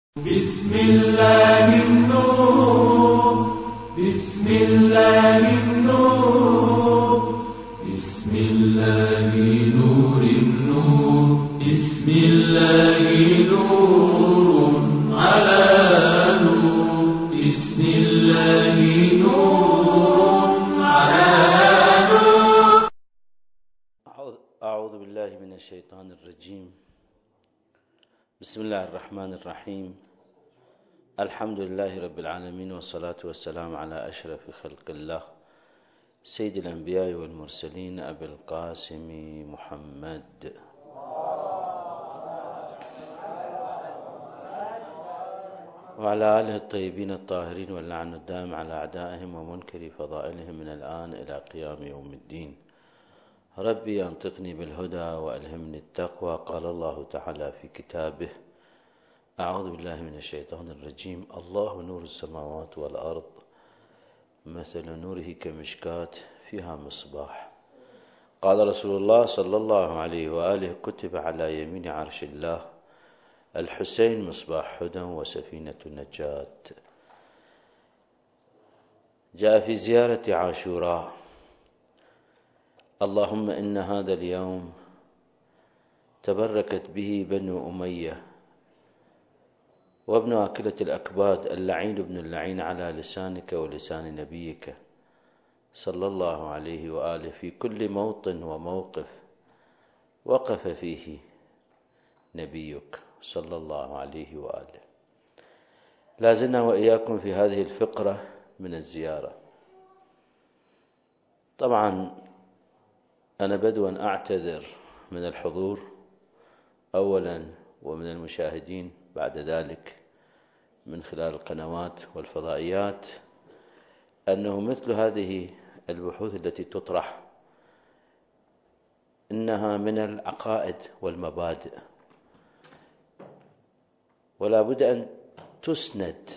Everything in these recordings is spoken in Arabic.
بسم الله النور بسم الله النور بسم الله نور النور بسم الله نور على نور بسم الله نور على نور. أعوذ بالله من الشيطان الرجيم. بسم الله الرحمن الرحيم. الحمد لله رب العالمين، والصلاة والسلام على أشرف خلق الله سيد الأنبياء والمرسلين أبي القاسم محمد وعلى آله الطيبين الطاهرين، واللعن الدائم على أعدائهم ومنكر فضائلهم من الآن إلى قيام يوم الدين. ربي أنطقني بالهدى وألهمني التقوى. قال الله تعالى في كتابه: أعوذ بالله من الشيطان الرجيم. الله نور السماوات والأرض، مثل نوره كمشكاة فيها مصباح. قال رسول الله صلى الله عليه وآله: كتب على يمين عرش الله الحسين مصباح هدى وسفينة نجاة. جاء في زيارة عاشوراء: اللهم إن هذا اليوم تبركت به بنو أمية، وابن آكلة الأكباد اللعين ابن اللعين على لسانك ولسان نبيك صلى الله عليه وآله في كل موطن وموقف وقف فيه نبيك صلى الله عليه وآله. لازلنا وإياكم في هذه الفقرة من الزيارة. طبعا أنا بدءا أعتذر من الحضور أولا، ومن المشاهدين بعد ذلك من خلال القنوات والفضائيات، أنه مثل هذه البحوث التي تطرح إنها من العقائد والمبادئ، ولا بد أن تسند،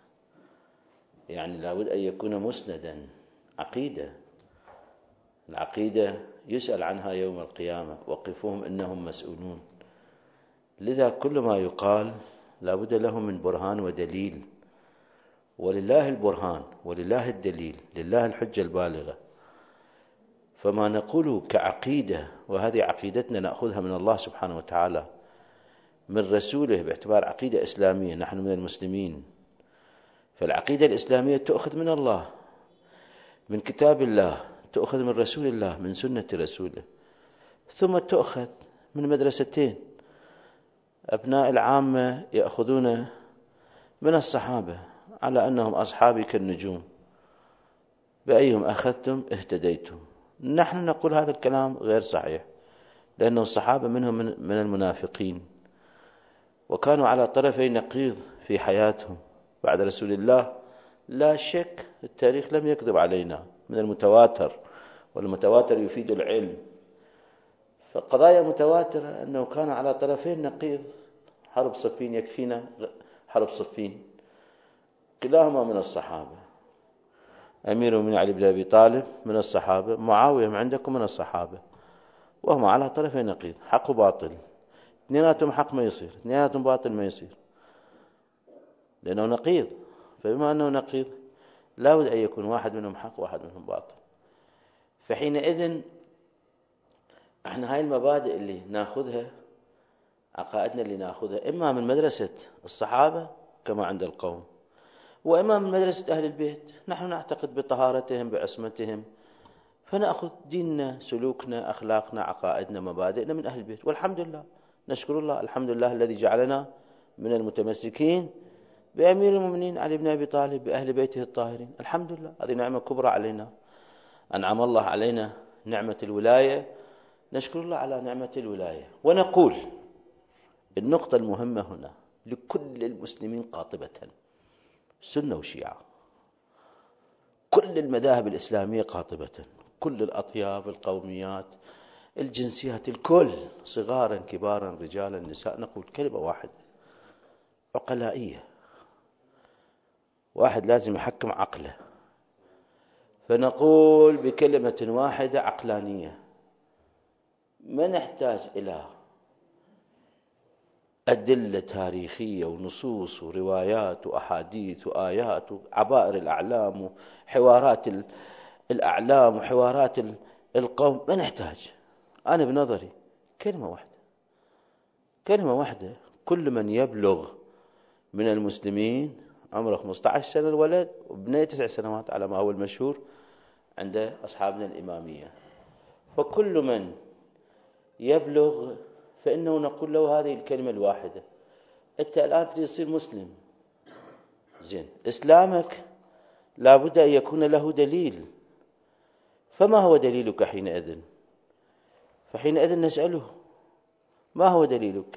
يعني لا بد أن يكون مسندا. عقيدة، العقيدة يسأل عنها يوم القيامة: وقفوهم إنهم مسؤولون. لذا كل ما يقال لا بد له من برهان ودليل، ولله البرهان ولله الدليل، لله الحجة البالغة. فما نقوله كعقيدة، وهذه عقيدتنا نأخذها من الله سبحانه وتعالى، من رسوله، باعتبار عقيدة إسلامية، نحن من المسلمين، فالعقيدة الإسلامية تؤخذ من الله، من كتاب الله، تؤخذ من رسول الله، من سنة رسوله، ثم تؤخذ من مدرستين. أبناء العامة يأخذون من الصحابة على أنهم أصحابي كالنجوم، بأيهم أخذتم اهتديتم. نحن نقول هذا الكلام غير صحيح، لأنه الصحابة منهم من المنافقين، وكانوا على طرفي نقيض في حياتهم بعد رسول الله. لا شك التاريخ لم يكذب علينا، من المتواتر، والمتواتر يفيد العلم. فالقضايا متواترة أنه كان على طرفين نقيض. حرب صفين يكفينا، حرب صفين كلاهما من الصحابة. أمير المؤمنين علي بن أبي طالب من الصحابة، معاوية من عندكم من الصحابة، وهم على طرفين نقيض، حق وباطل. اثنيناتهم حق ما يصير، اثنيناتهم باطل ما يصير، لأنه نقيض. فبما أنه نقيض لا بد أن يكون واحد منهم حق وواحد منهم باطل. فحينئذ احنا هاي المبادئ اللي ناخذها، عقائدنا اللي ناخذها، إما من مدرسة الصحابة كما عند القوم، وإما من مدرسة أهل البيت. نحن نعتقد بطهارتهم، بعصمتهم، فنأخذ ديننا، سلوكنا، أخلاقنا، عقائدنا، مبادئنا من أهل البيت. والحمد لله، نشكر الله، الحمد لله الذي جعلنا من المتمسكين بأمير المؤمنين علي بن أبي طالب، بأهل بيته الطاهرين. الحمد لله، هذه نعمة كبرى علينا، أنعم الله علينا نعمة الولاية. نشكر الله على نعمة الولاية. ونقول النقطة المهمة هنا لكل المسلمين قاطبة، سنة وشيعة، كل المذاهب الإسلامية قاطبة، كل الأطياف، القوميات، الجنسيات، الكل، صغارا كبارا، رجالا نساء، نقول كلمة واحدة عقلائية. واحد لازم يحكم عقله، فنقول بكلمة واحدة عقلانية. ما نحتاج إلى أدلة تاريخية ونصوص وروايات وأحاديث وآيات وعبائر الأعلام وحوارات الأعلام وحوارات القوم، ما نحتاج. أنا بنظري كلمة واحدة، كل من يبلغ من المسلمين عمره 15 سنة الولد وابنه 9 سنوات على ما هو المشهور عند أصحابنا الإمامية، فكل من يبلغ فإنه نقول له هذه الكلمة الواحدة. أنت الآن تريد تصير مسلم، زين، إسلامك لابد أن يكون له دليل، فما هو دليلك حينئذ؟ فحينئذ نسأله ما هو دليلك؟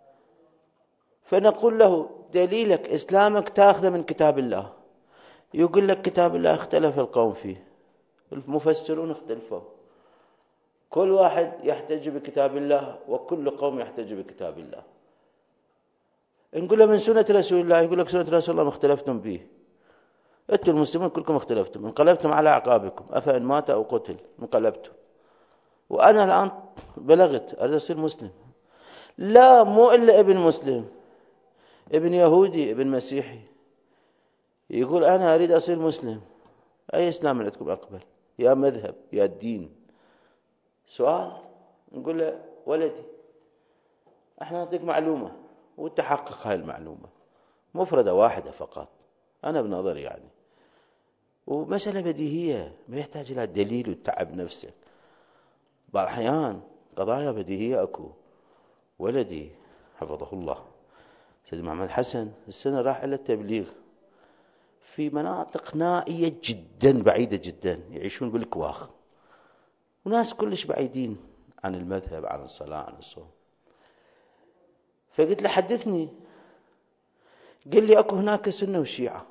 فنقول له دليلك إسلامك تأخذ من كتاب الله. يقول لك كتاب الله اختلف القوم فيه، المفسرون اختلفوا، كل واحد يحتج بكتاب الله وكل قوم يحتج بكتاب الله. نقول له من سنة رسول الله، يقول لك سنة رسول الله ما اختلفتم به، أنتم المسلمون كلكم اختلفتم، انقلبتم على أعقابكم، أفإن مات أو قتل انقلبتم. وأنا الآن بلغت أريد أصير مسلم، لا مو إلا ابن مسلم، ابن يهودي، ابن مسيحي، يقول أنا أريد أصير مسلم، أي إسلام عندكم أقبل؟ يا مذهب يا الدين؟ سؤال. نقول له ولدي احنا نعطيك معلومة وتحقق هاي المعلومة، مفردة واحدة فقط، أنا بنظري يعني، ومسألة بديهية ما يحتاج إلى دليل وتعب نفسك. بعض الأحيان قضايا بديهية أكو. ولدي حفظه الله سيد محمد حسن السنة راح إلى التبليغ في مناطق نائية جدا بعيدة جدا، يعيشون بالكواخ، وناس كلش بعيدين عن المذهب، عن الصلاة، عن الصوم. فقلت له حدثني، قال لي أكو هناك سنة وشيعة،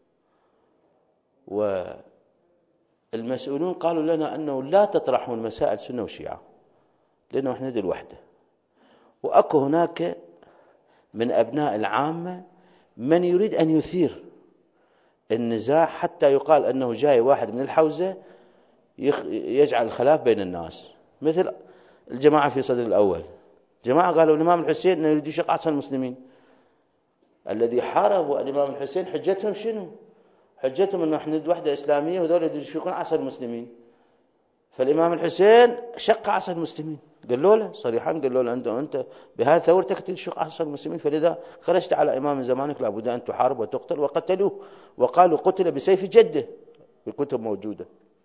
والمسؤولون قالوا لنا أنه لا تطرحون مسائل سنة وشيعة لأنه احنا ندي الوحدة، وأكو هناك من أبناء العامة من يريد أن يثير النزاع حتى يقال أنه جاي واحد من الحوزة يجعل الخلاف بين الناس، مثل الجماعة في صدر الأول. جماعة قالوا الإمام الحسين أنه يريد يشق عصا المسلمين، الذي حاربوا الإمام الحسين حجتهم شنو؟ حجتهم أنه احنا وحدة إسلامية وذول يريدون يشقون عصا المسلمين. فالإمام الحسين شق عصا المسلمين، قالوا له صريحا، قالوا له أنت بهذه ثورتك تشق عصا المسلمين، فلذا خرجت على إمام زمانك لابد أن تحارب وتقتل، وقتلوه، وقالوا قتل بسيف جده، الكتب موجودة.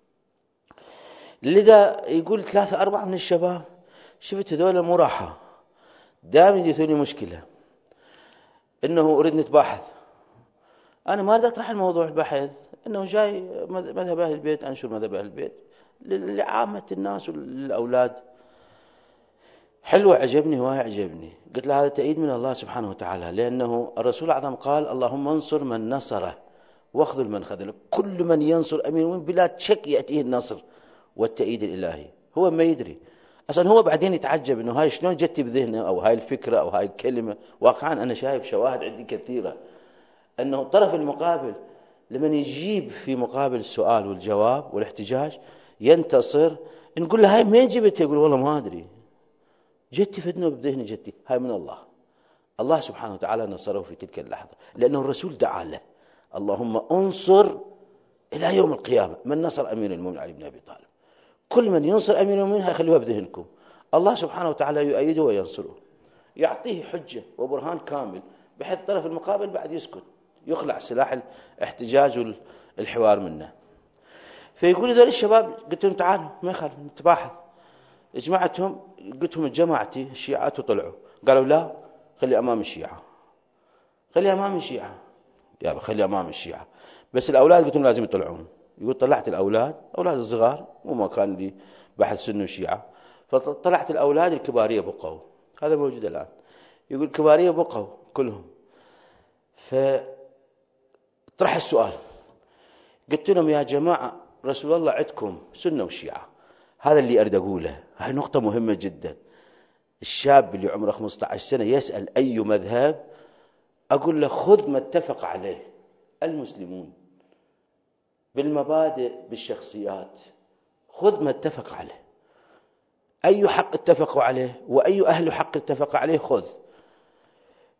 لذا يقول 3-4 من الشباب شفت هذول مو راحة، دائما يجثوني مشكلة إنه أريد نتباحث. أنا ما أريد أطرح الموضوع البحث، إنه جاي مذهب أهل البيت، أنشر مذهب أهل البيت لعامة الناس والأولاد. حلوة، عجبني، هواي عجبني. قلت له هذا تأييد من الله سبحانه وتعالى، لأنه الرسول الأعظم قال اللهم انصر من نصره واخذل من خذله. كل من ينصر أمير المؤمنين بلا شك يأتيه النصر والتأييد الإلهي. هو ما يدري أصلا، هو بعدين يتعجب إنه هاي شلون جت بذهنه، أو هاي الفكرة أو هاي الكلمة. واقعا أنا شايف شواهد عندي كثيرة أنه الطرف المقابل لمن يجيب في مقابل السؤال والجواب والاحتجاج ينتصر، نقول له هاي مين جبتها؟ يقول والله ما أدري، جتي فتنة بذهني، جتي هاي من الله. الله سبحانه وتعالى نصره في تلك اللحظة، لأنه الرسول دعا له اللهم انصر إلى يوم القيامة من نصر أمير المؤمنين علي بن أبي طالب. كل من ينصر أمير المؤمنين هيخلوها بذهنكم، الله سبحانه وتعالى يؤيده وينصره، يعطيه حجة وبرهان كامل، بحيث الطرف المقابل بعد يسكت، يخلع سلاح الاحتجاج والحوار منه. فيقول ذول الشباب، قلت لهم تعالوا ما يخالف نتباحث. جمعتهم، قلت لهم جماعتي الشيعات وطلعوا، قالوا لا خلي أمام الشيعة، خلي أمام الشيعة يا خلي أمام الشيعة، بس الأولاد قلت لهم لازم يطلعون. يقول طلعت الأولاد، أولاد الصغار، وما كان لي بحث سنة وشيعة، فطلعت الأولاد الكبارية بقوا، هذا موجود الآن. يقول الكبارية بقوا كلهم. فطرح السؤال، قلت لهم يا جماعة رسول الله عندكم سنة وشيعة، هذا اللي أريد أقوله، هاي نقطة مهمة جدا. الشاب اللي عمره 15 سنة يسأل أي مذهب، أقول له خذ ما اتفق عليه المسلمون بالمبادئ بالشخصيات، خذ ما اتفق عليه، أي حق اتفقوا عليه وأي أهل حق اتفق عليه خذ.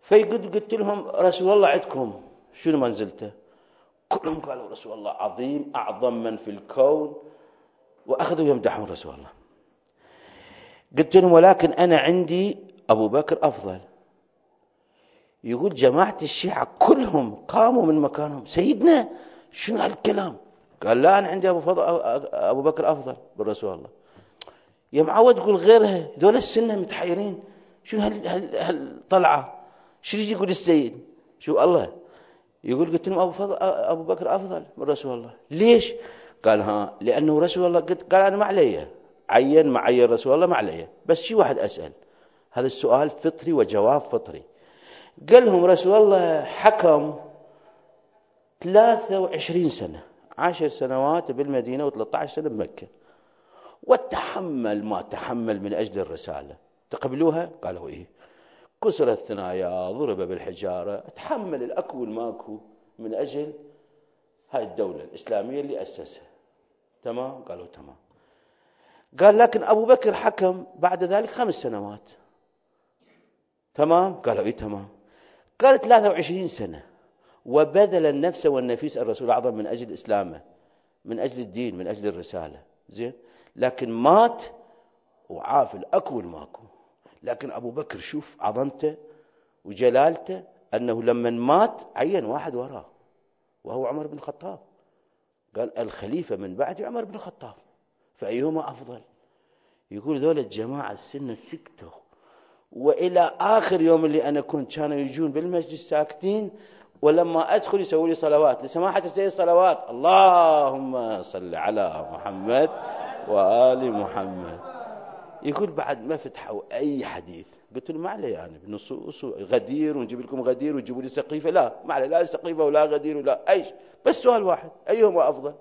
قلت لهم رسول الله عندكم شنو منزلته؟ كلهم قالوا رسول الله عظيم، أعظم من في الكون، وأخذوا يمدحون رسول الله. قلت لهم ولكن أنا عندي أبو بكر أفضل. يقول جماعة الشيعة كلهم قاموا من مكانهم، سيدنا شنو هالكلام؟ قال لا أنا عندي أبو بكر أفضل بالرسول الله. يا معود تقول غيرها، ذول السنة متحيرين شنو هالطلعة، شنو يقول السيد؟ شو الله يقول؟ قلت لهم أبو بكر أفضل من رسول الله. ليش؟ قال ها لأنه رسول الله قال أنا ما علي عين ما عين رسول الله ما علي، بس شي واحد أسأل هذا السؤال فطري وجواب فطري. قال لهم رسول الله حكم 23 سنة، 10 سنوات بالمدينة و13 سنة بمكة، وتحمل ما تحمل من أجل الرسالة. تقبلوها؟ قالوا إيه. كسر الثنايا، ضرب بالحجارة، تحمل الأكو والماكو من أجل هاي الدولة الإسلامية اللي أسسها. تمام؟ قالوا تمام. قال لكن أبو بكر حكم بعد ذلك 5 سنوات. تمام؟ قالوا إيه تمام. قال 23 سنة وبذل النفس والنفيس الرسول الأعظم من أجل إسلامه، من أجل الدين، من أجل الرسالة. زين، لكن مات وعاف الأكو والماكو. لكن أبو بكر شوف عظمته وجلالته، أنه لما مات عين واحد وراه وهو عمر بن الخطاب. قال الخليفة من بعد عمر بن الخطاب، فأيهما أفضل؟ يقول ذول الجماعة السنة سكتوا، وإلى آخر يوم اللي أنا كنت كانوا يجون بالمسجد ساكتين، ولما أدخل يسوي لي صلوات لسماحة السيد، صلوات اللهم صل على محمد وآل محمد. يقول بعد ما فتحوا أي حديث قلت له ما علي يعني بنصوص غدير ونجيب لكم غدير وتجيبوا لي سقيفة، لا ما علي، لا سقيفة ولا غدير ولا أي شيء، بس سؤال واحد أيهما أفضل؟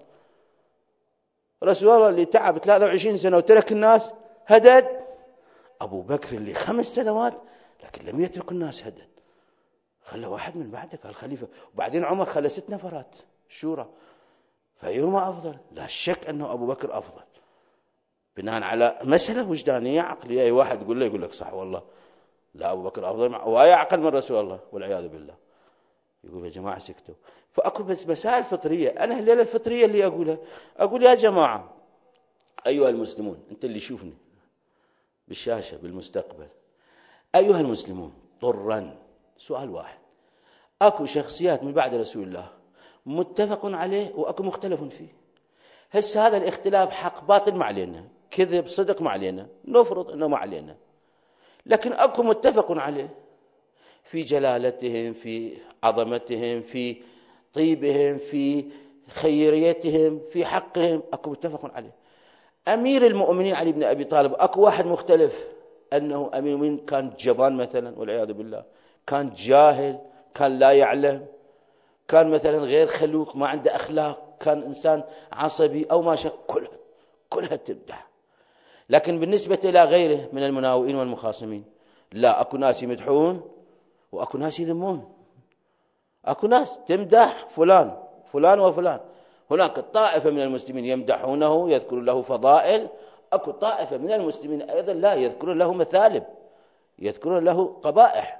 رسول الله اللي تعب 23 سنة وترك الناس هدد، أبو بكر اللي 5 سنوات لكن لم يترك الناس هدد، خلى واحد من بعده قال خليفة، وبعدين عمر خلى 6 نفرات شورى. فأيهما أفضل؟ لا شك أنه أبو بكر أفضل بناء على مسألة وجدانية عقلية. أي واحد يقول له يقول لك صح والله، لا أبو بكر أفضل وأي عقل من رسول الله والعياذ بالله. يقول يا جماعة سكتوا. فأكو بس مسائل فطرية، أنا الليلة الفطرية اللي أقولها، أقول يا جماعة أيها المسلمون، أنت اللي شوفني بالشاشة بالمستقبل، أيها المسلمون طرا سؤال واحد، أكو شخصيات من بعد رسول الله متفق عليه وأكو مختلف فيه. هسه هذا الاختلاف حق باطل ما علينا، كذب صدق ما علينا، نفرض أنه ما علينا، لكن أكو متفق عليه في جلالتهم، في عظمتهم، في طيبهم، في خيريتهم، في حقهم، أكو متفق عليه. أمير المؤمنين علي بن أبي طالب أكو واحد مختلف، أنه أمير المؤمنين كان جبان مثلا والعياذ بالله، كان جاهل، كان لا يعلم، كان مثلا غير خلوق، ما عنده أخلاق، كان إنسان عصبي أو ما شاء، كلها تمدح. لكن بالنسبة إلى غيره من المناوئين والمخاصمين لا، أكو ناس يمدحون وأكو ناس يذمون. أكو ناس تمدح فلان فلان وفلان، هناك طائفة من المسلمين يمدحونه يذكرون له فضائل، أكو طائفة من المسلمين أيضا لا يذكرون له مثالب، يذكرون له قبائح.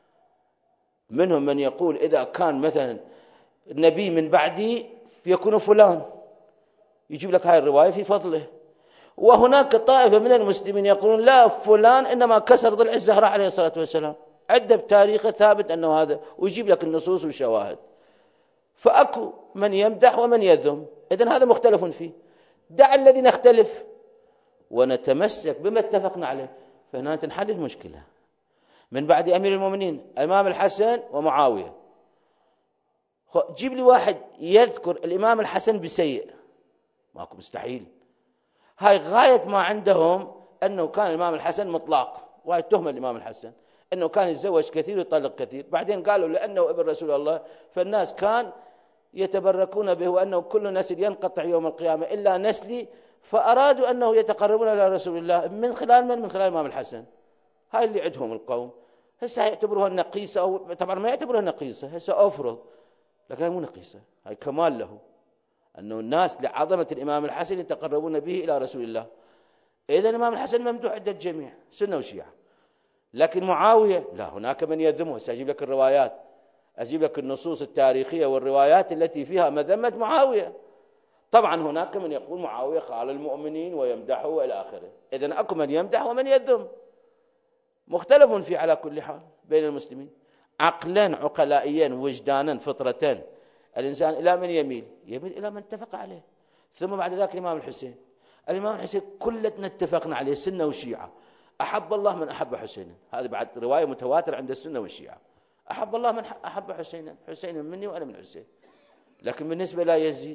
منهم من يقول إذا كان مثلا النبي من بعدي يكون فلان، يجيب لك هاي الرواية في فضله. وهناك طائفة من المسلمين يقولون لا، فلان إنما كسر ضلع الزهراء عليه الصلاة والسلام، عدة بتاريخ ثابت أنه هذا، ويجيب لك النصوص والشواهد. فأكو من يمدح ومن يذم، إذن هذا مختلف فيه. دع الذي نختلف ونتمسك بما اتفقنا عليه، فهنا تنحل المشكلة. من بعد أمير المؤمنين الإمام الحسن ومعاوية، جيب لي واحد يذكر الإمام الحسن بسيء، ماكو، مستحيل. هاي غاية ما عندهم أنه كان الإمام الحسن مطلاق، وهي تهمة الإمام الحسن أنه كان يتزوج كثير ويطلق كثير. بعدين قالوا لأنه ابن رسول الله فالناس كان يتبركون به، وأنه كل نسل ينقطع يوم القيامة إلا نسلي، فأرادوا أنه يتقربون إلى رسول الله من خلال من خلال الإمام الحسن. هاي اللي عندهم القوم. هسه يعتبروها نقيصة، أو طبعا ما يعتبروها نقيصة، هسه أفرض، لكن هاي مو نقيصة، هاي كمال له، أنه الناس لعظمة الإمام الحسن يتقربون به إلى رسول الله. إذا الإمام الحسن ممدوح عند الجميع سنة وشيعة. لكن معاوية لا، هناك من يذمه. سأجيب لك الروايات، أجيب لك النصوص التاريخية والروايات التي فيها مذمة معاوية. طبعا هناك من يقول معاوية خال المؤمنين ويمدحه وإلى آخره. إذن أكو من يمدح ومن يذم، مختلف في على كل حال بين المسلمين، عقلا عقلائيا وجدانا فطرة. الإنسان إلى من يميل؟ يميل إلى من اتفق عليه. ثم بعد ذلك الإمام الحسين. الإمام الحسين كلنا اتفقنا عليه، سنة وشيعة. أحب الله من أحب حسينا، هذه بعد رواية متواترة عند السنة والشيعة. أحب الله من أحب حسينا، حسين مني وأنا من حسين. لكن بالنسبة لا يزيد،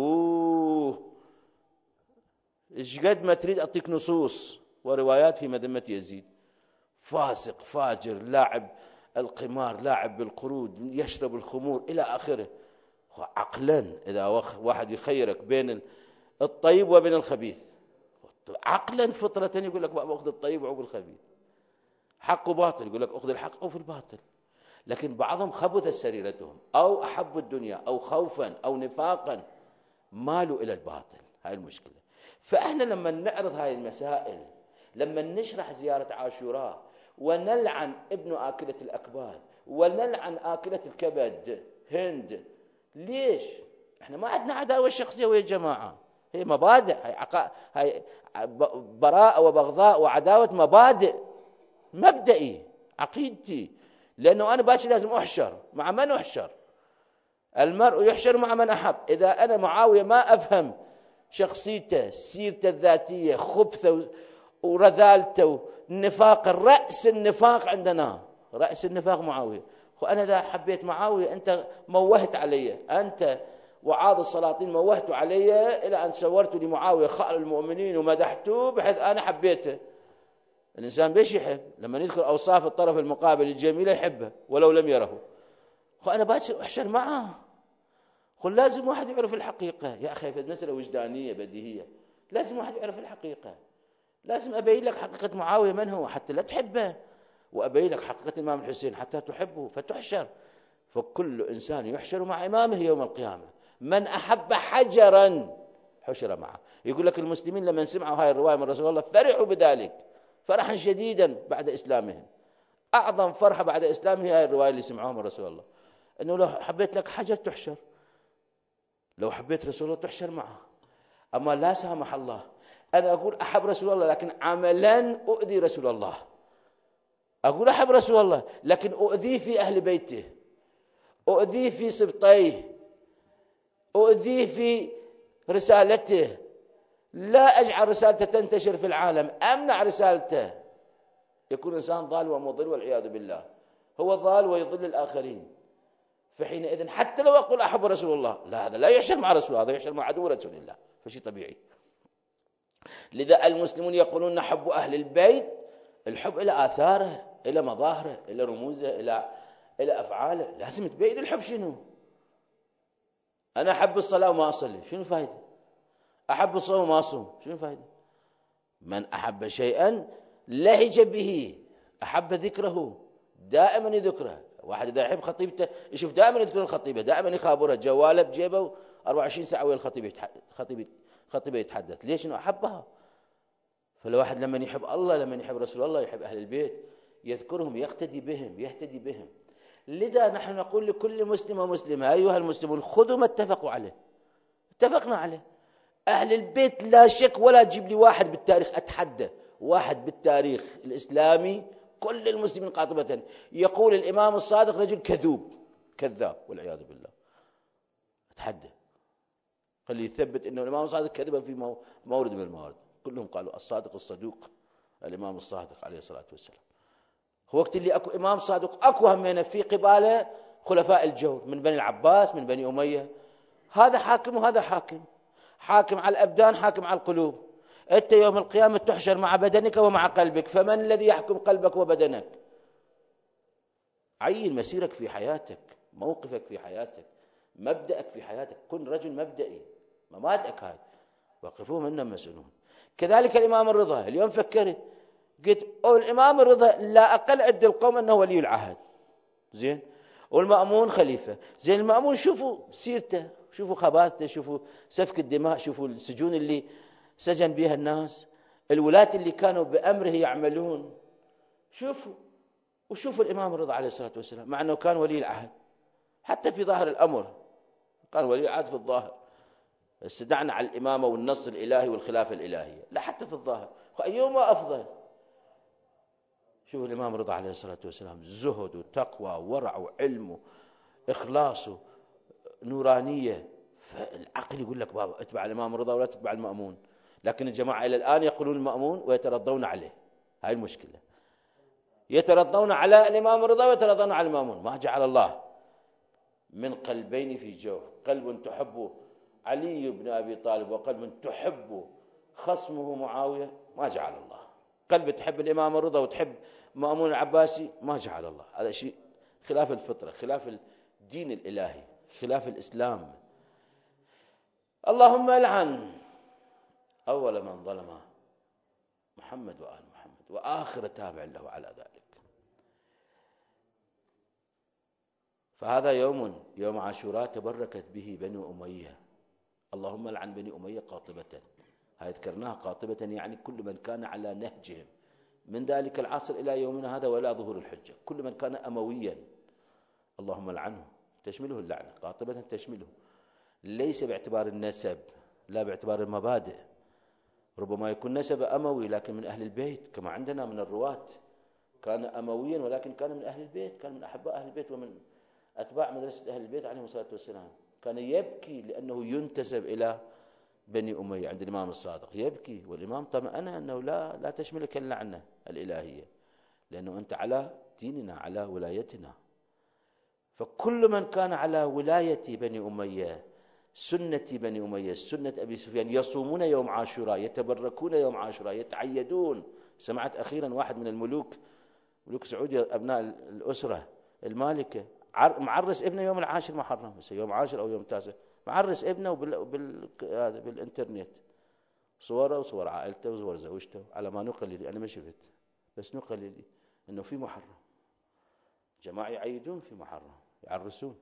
إيش قد ما تريد أعطيك نصوص وروايات في مذمة يزيد. فاسق فاجر، لاعب القمار، لاعب بالقرود، يشرب الخمور إلى آخره. عقلا إذا واحد يخيرك بين الطيب وبين الخبيث، عقلا فطرة يقول لك أخذ الطيب وعقب الخبيث. حق وباطل يقول لك أخذ الحق أو في الباطل. لكن بعضهم خبثت سريرتهم، أو أحبوا الدنيا أو خوفا أو نفاقا مالوا إلى الباطل. هاي المشكلة. فإحنا لما نعرض هاي المسائل، لما نشرح زيارة عاشوراء ونلعن ابن آكلة الأكباد ونلعن آكلة الكبد هند، ليش؟ إحنا ما عندنا عداوة شخصية ويا الجماعة، هي مبادئ، هي براءة وبغضاء وعداوة مبادئ، مبدئي عقيدتي. لأنه أنا باكر لازم أحشر مع من أحشر؟ المرء يحشر مع من أحب. إذا أنا معاوية ما أفهم شخصيته، سيرته الذاتية، خبثه ورذالته، النفاق، رأس النفاق عندنا، رأس النفاق معاوية. وأنا إذا حبيت معاوية أنت موهت علي، أنت وعاض السلاطين موهت علي إلى أن صورت لمعاوية خال المؤمنين ومدحته بحيث أنا حبيته. الإنسان بيش يحب؟ لما يذكر أوصاف الطرف المقابل الجميلة يحبه ولو لم يره. أنا باكر أحشر معه. قل لازم واحد يعرف الحقيقة يا أخي، في المسألة وجدانية بديهية، لازم واحد يعرف الحقيقة. لازم أبين لك حقيقة معاوية من هو حتى لا تحبه، وأبين لك حقيقة الإمام الحسين حتى تحبه فتحشر. فكل إنسان يحشر مع إمامه يوم القيامة. من أحب حجرا حشر معه. يقول لك المسلمين لما سمعوا هاي الرواية من رسول الله فرحوا بذلك فرحا شديدا بعد إسلامهم. أعظم فرحة بعد إسلامهم هي الرواية اللي سمعوها من رسول الله، أنه لو حبيت لك حجر تحشر، لو حبيت رسول الله تحشر معه. أما لا سامح الله، أنا أقول أحب رسول الله لكن عملا أؤذي رسول الله. أقول أحب رسول الله لكن أؤذيه في أهل بيته، أؤذيه في سبطيه، أؤذيه في رسالته. لا أجعل رسالته تنتشر في العالم، أمنع رسالته. يكون إنسان ضال ومضل والعياذ بالله، هو ضال ويضل الآخرين. فحينئذ حتى لو أقول أحب رسول الله، لا، هذا لا يحشر مع رسول الله، هذا يحشر مع عدو رسول الله، فشي طبيعي. لذا المسلمون يقولون نحب أهل البيت، الحب إلى آثاره، إلى مظاهره، إلى رموزه، إلى أفعاله. لازم تبين الحب شنو. أنا أحب الصلاة وما أصلي، شنو فايدة؟ أحب الصوم وما أصوم، شنو فايدة؟ من أحب شيئا لهج به، أحب ذكره، دائما يذكره. واحد إذا يحب خطيبته يشوف دائما يذكر الخطيبة، دائما يخابرها، جواله بجيبه 24 ساعة ويا الخطيبة يتحدث. ليش؟ إنه أحبها. فالواحد لما يحب الله، لما يحب رسول الله، يحب أهل البيت، يذكرهم، يقتدي بهم، يهتدي بهم. لذا نحن نقول لكل مسلم ومسلمة أيها المسلمون خذوا ما اتفقوا عليه، اتفقنا عليه. أهل البيت لا شك، ولا تجيب لي واحد بالتاريخ، أتحدى واحد بالتاريخ الإسلامي كل المسلمين قاطبة يقول الإمام الصادق رجل كذوب كذاب والعياذ بالله، أتحدى خلي يثبت أنه الإمام الصادق كذب في مورد من الموارد. كلهم قالوا الصادق الصدوق الإمام الصادق عليه الصلاة والسلام. هو وقت اللي أكو إمام صادق أكو همينة في قباله خلفاء الجور من بني العباس من بني أمية. هذا حاكم وهذا حاكم، حاكم على الأبدان، حاكم على القلوب. أنت يوم القيامة تحشر مع بدنك ومع قلبك، فمن الذي يحكم قلبك وبدنك؟ عين مسيرك في حياتك، موقفك في حياتك، مبدأك في حياتك. كن رجل مبدئي، مبادئك هاي وقفوهم إنهم مسؤولون. كذلك الإمام الرضا. اليوم فكرت قلت الإمام الرضا لا أقل عند القوم أنه ولي العهد، زين، والمأمون خليفة، زين. المأمون شوفوا سيرته، شوفوا خباثته، شوفوا سفك الدماء، شوفوا السجون اللي سجن بها الناس، الولاة اللي كانوا بأمره يعملون. شوفوا وشوف الإمام الرضا عليه الصلاة والسلام، مع أنه كان ولي العهد حتى في ظاهر الأمر، كان ولي العهد في الظاهر، بس دعنا على الإمامة والنص الإلهي والخلافة الإلهية، لا حتى في الظاهر، أيهما أفضل؟ شوف الإمام الرضا عليه الصلاة والسلام، زهد وتقوى وورع وعلم وإخلاص نورانية، فالعقل يقول لك بابا اتبع الإمام الرضا ولا تتبع المأمون، لكن الجماعة إلى الآن يقولون المأمون ويترضون عليه، هاي المشكلة، يترضون على الإمام الرضا ويترضون على المأمون. ما جعل الله من قلبين في جوف، قلب تحب علي بن أبي طالب وقلب تحب خصمه معاوية، ما جعل الله. قلب تحب الإمام الرضا وتحب مأمون العباسي، ما جعل الله. هذا شيء خلاف الفطرة، خلاف الدين الإلهي، خلاف الإسلام. اللهم العن أول من ظلم محمد وآل محمد وآخر تابع له على ذلك. فهذا يوم عاشوراء تبركت به بنو أمية، اللهم لعن بني أمية قاطبة، هاي ذكرناها قاطبة يعني كل من كان على نهجهم من ذلك العصر إلى يومنا هذا ولا ظهور الحجة، كل من كان أمويا اللهم لعنه، تشمله اللعنة، قاطبة تشمله، ليس باعتبار النسب، لا باعتبار المبادئ، ربما يكون نسب أموي لكن من أهل البيت، كما عندنا من الرواة كان أمويا ولكن كان من أهل البيت، كان من أحباء أهل البيت ومن أتباع مدرسة أهل البيت عليهم الصلاة والسلام، كان يبكي لأنه ينتسب إلى بني أمية عند الإمام الصادق، يبكي، والإمام طمأن أنه لا تشملك اللعنة الإلهية، لأنه أنت على ديننا على ولايتنا. فكل من كان على ولاية بني أمية، سنة بني أمية، سنة أبي سفيان، يصومون يوم عاشوراء، يتبركون يوم عاشوراء، يتعيدون. سمعت أخيرا واحد من الملوك، ملوك سعودية أبناء الأسرة المالكة، معرس ابنه يوم العاشر محرم، يوم عاشر أو يوم تاسع، معرس ابنه بالإنترنت، صوره وصور عائلته وصور زوجته، على ما نقل لي، أنا ما شفت بس نقل لي أنه في محرم، جماعة يعيدون في محرم، يعرسون.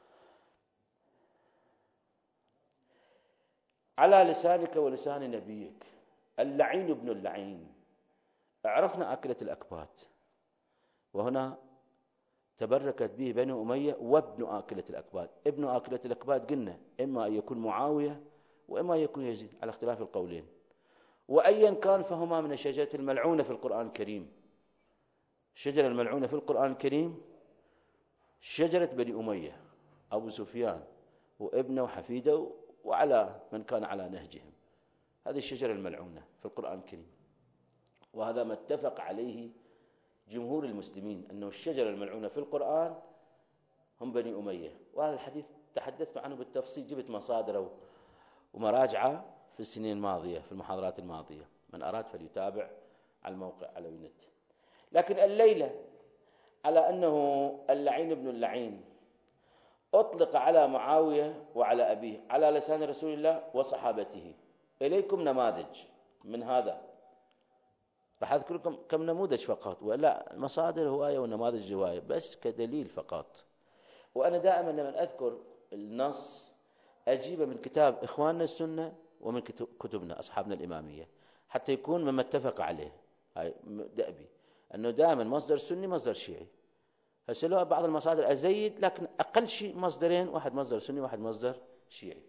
على لسانك ولسان نبيك اللعين ابن اللعين. عرفنا أكلة الأكباد، وهنا تبركت به بنو أمية وابن آكلة الأكباد. ابن آكلة الأكباد قلنا إما أن يكون معاوية وإما أن يكون يزيد على اختلاف القولين، وأيا كان فهما من الشجرة الملعونة في القرآن الكريم. الشجرة الملعونة في القرآن الكريم شجرة بني أمية، أبو سفيان وابنه وحفيده وعلى من كان على نهجهم، هذه الشجرة الملعونة في القرآن الكريم، وهذا ما اتفق عليه جمهور المسلمين أنه الشجرة الملعونة في القرآن هم بني أمية. وهذا الحديث تحدثت عنه بالتفصيل، جبت مصادره ومراجعة في السنين الماضية في المحاضرات الماضية، من أراد فليتابع على الموقع على النت. لكن الليلة على أنه اللعين ابن اللعين أطلق على معاوية وعلى أبيه على لسان رسول الله وصحابته. إليكم نماذج من هذا، راح أذكر لكم كم نموذج فقط، ولا مصادر هواية ونماذج هواية، بس كدليل فقط. وأنا دائما لما أذكر النص أجيبه من كتاب إخواننا السنة ومن كتبنا أصحابنا الإمامية، حتى يكون مما اتفق عليه. هاي دأبي أنه دائما مصدر سني مصدر شيعي. هسه بعض المصادر أزيد، لكن أقل شيء مصدرين، واحد مصدر سني واحد مصدر شيعي.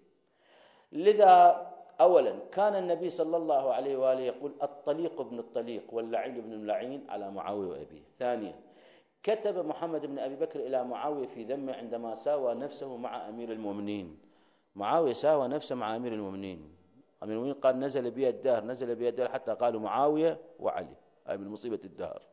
لذا أولا كان النبي صلى الله عليه وآله يقول الطليق ابن الطليق واللعين ابن اللعين على معاوية وأبيه. ثانيا كتب محمد بن أبي بكر إلى معاوية في ذمه عندما ساوى نفسه مع أمير المؤمنين. معاوية ساوى نفسه مع أمير المؤمنين، أمير المؤمنين قال نزل بي الدهر، نزل بي الدهر، حتى قالوا معاوية وعلي، هاي من مصيبة الدهر.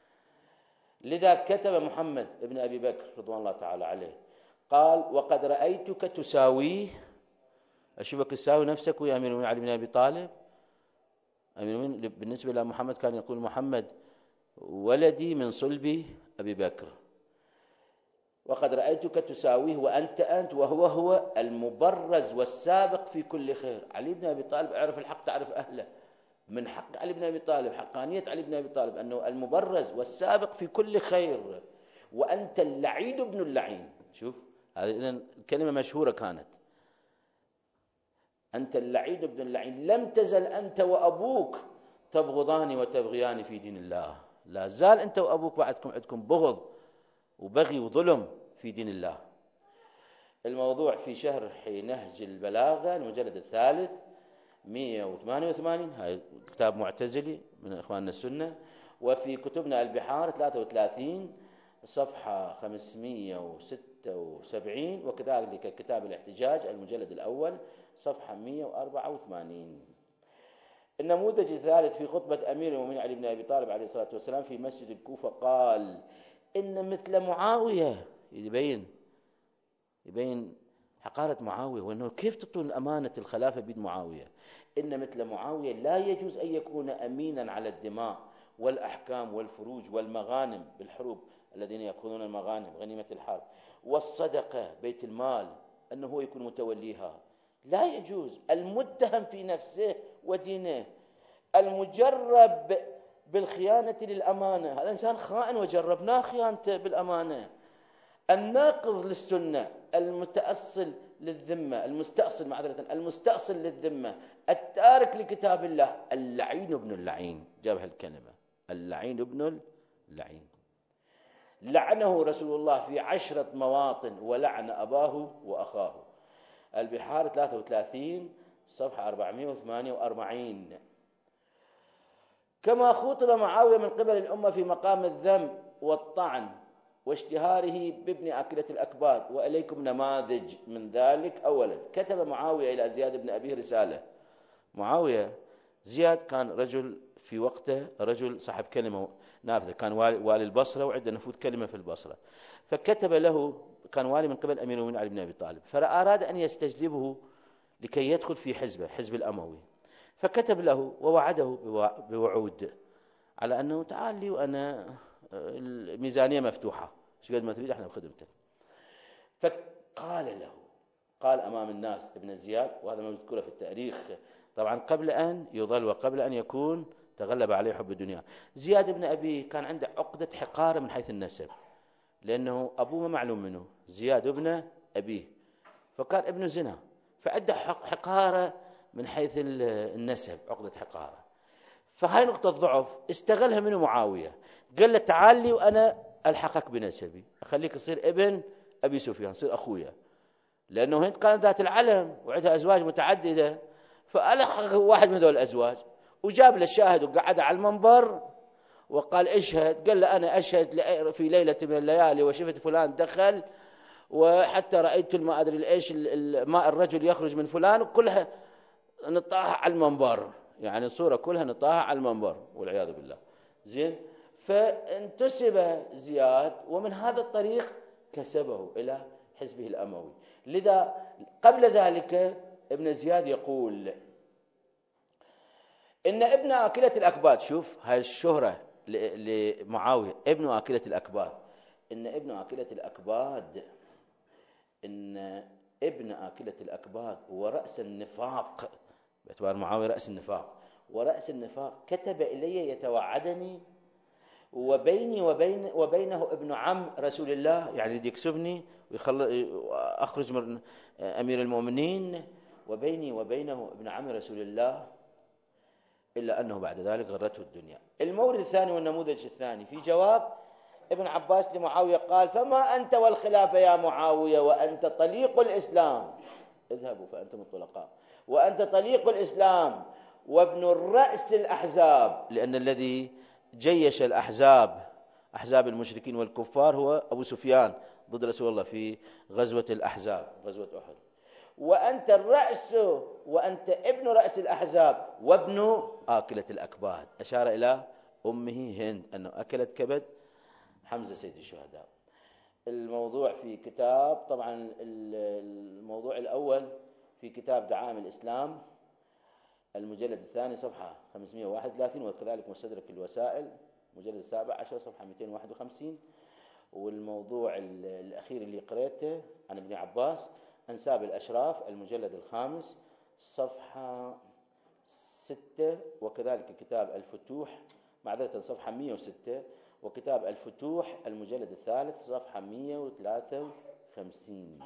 لذا كتب محمد بن أبي بكر رضوان الله تعالى عليه، قال وقد رأيتك تساويه، أشوفك تساوي نفسك ويا أمير المؤمنين علي بن أبي طالب. أمير المؤمنين بالنسبة إلى محمد كان يقول محمد ولدي من صلب أبي بكر، وقد رأيتك تساويه وأنت وهو المبرز والسابق في كل خير. علي بن أبي طالب اعرف الحق تعرف أهله، من حق علي بن أبي طالب، حقانية علي بن أبي طالب أنه المبرز والسابق في كل خير، وأنت اللعين ابن اللعين. شوف هذه إذن كلمة مشهورة كانت، أنت اللعين ابن اللعين، لم تزل أنت وأبوك تبغضان وتبغيان في دين الله، لا زال أنت وأبوك بعدكم عندكم بغض وبغي وظلم في دين الله. الموضوع في شرح نهج البلاغة المجلد الثالث 188، هاي كتاب معتزلي من إخواننا السنة. وفي كتبنا البحار 33 صفحة 576، وكذلك كتاب الاحتجاج المجلد الأول صفحة 184. النموذج الثالث في خطبة أمير المؤمنين علي بن أبي طالب عليه الصلاة والسلام في مسجد الكوفة، قال إن مثل معاوية، يبين حقارة معاوية وأنه كيف تطول أمانة الخلافة بيد معاوية. إن مثل معاوية لا يجوز أن يكون أمينا على الدماء والأحكام والفروج والمغانم بالحروب، الذين يأخذون المغانم غنيمة الحرب والصدقة بيت المال، أنه هو يكون متوليها. لا يجوز. المتهم في نفسه ودينه، المجرب بالخيانة للأمانة، هذا إنسان خائن وجربناه خيانته بالأمانة. الناقض للسنة، المستأصل للذمة، التارك لكتاب الله، اللعين ابن اللعين. جاب هالكلمة، اللعين ابن اللعين. لعنه رسول الله في 10 مواطن ولعن أباه وأخاه. البحار 33 صفحة 448. كما خُطب معاوية من قبل الأمة في مقام الذم والطعن واشتهاره بابن أكلة الأكباد، وإليكم نماذج من ذلك. أولا، كتب معاوية إلى زياد بن أبيه رسالة. معاوية، زياد كان رجل في وقته، رجل صاحب كلمة نافذة، كان والي البصرة وعنده نفوذ كلمة في البصرة. فكتب له، كان والي من قبل أمير المؤمنين علي بن أبي طالب، فأراد أن يستجلبه لكي يدخل في حزب الأموي. فكتب له ووعده بوعود على أنه تعال لي وأنا الميزانية مفتوحة، شو قد ما تريد احنا بخدمتك. فقال له، قال أمام الناس ابن زياد، وهذا ما مذكور في التاريخ طبعا قبل أن يضل وقبل أن يكون تغلب عليه حب الدنيا. زياد بن أبي كان عنده عقدة حقارة من حيث النسب، لأنه أبوه ما معلوم منه، زياد ابن أبيه، فكان ابن زنا، فعنده حقارة من حيث النسب، عقدة حقارة. فهاي نقطة ضعف استغلها منه معاوية، قال له تعال لي وأنا ألحقك بنسبي، أخليك تصير ابن أبي سفيان، تصير أخويا، لأنه هند كانت ذات العلم وعندها أزواج متعددة. فألحق واحد من ذول الأزواج وجاب له الشاهد وقعد على المنبر وقال اشهد. قال له أنا أشهد في ليلة من الليالي وشفت فلان دخل، وحتى رأيت ما أدري الإيش ماء الرجل يخرج من فلان، وكلها نطاها على المنبر، يعني الصورة كلها نطاها على المنبر والعياذ بالله. زين، فانتسب زياد، ومن هذا الطريق كسبه إلى حزبه الأموي. لذا قبل ذلك ابن زياد يقول إن ابن آكلة الأكباد، شوف هاي الشهرة لمعاوية، ابن آكلة الأكباد، إن ابن آكلة الأكباد، إن ابن آكلة الأكباد ورأس النفاق، باعتبار معاوية رأس النفاق ورأس النفاق، كتب إلي يتوعدني وبيني وبينه ابن عم رسول الله، يعني يدي يكسبني أخرج من أمير المؤمنين، وبيني وبينه ابن عم رسول الله، إلا أنه بعد ذلك غرته الدنيا. المورد الثاني والنموذج الثاني في جواب ابن عباس لمعاوية، قال فما أنت والخلافة يا معاوية وأنت طليق الإسلام، اذهبوا فأنتم الطلقاء، وأنت طليق الإسلام وابن الرأس الأحزاب، لأن الذي جيش الأحزاب، أحزاب المشركين والكفار، هو أبو سفيان ضد رسول الله في غزوة الأحزاب، غزوة أحد. وأنت الرأس، وأنت ابن رأس الأحزاب وابن آكلة الأكباد، أشار إلى أمه هند أنه أكلت كبد حمزة سيد الشهداء. الموضوع في كتاب، طبعا الموضوع الأول في كتاب دعائم الإسلام المجلد الثاني صفحة 531، وكذلك مستدرك الوسائل مجلد السابع 10 صفحة 251. والموضوع الأخير اللي قرأته عن ابن عباس أنساب الأشراف المجلد الخامس صفحة 6، وكذلك كتاب الفتوح معذرة صفحة 106، وكتاب الفتوح المجلد الثالث صفحة 153.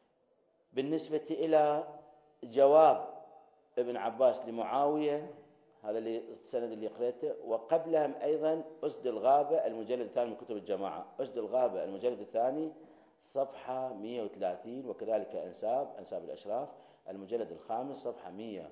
بالنسبة إلى جواب ابن عباس لمعاوية هذا اللي السند اللي قريته. وقبلهم أيضا أسد الغابة المجلد الثاني من كتب الجماعة، أسد الغابة المجلد الثاني صفحة 130، وكذلك أنساب الأشراف المجلد الخامس صفحة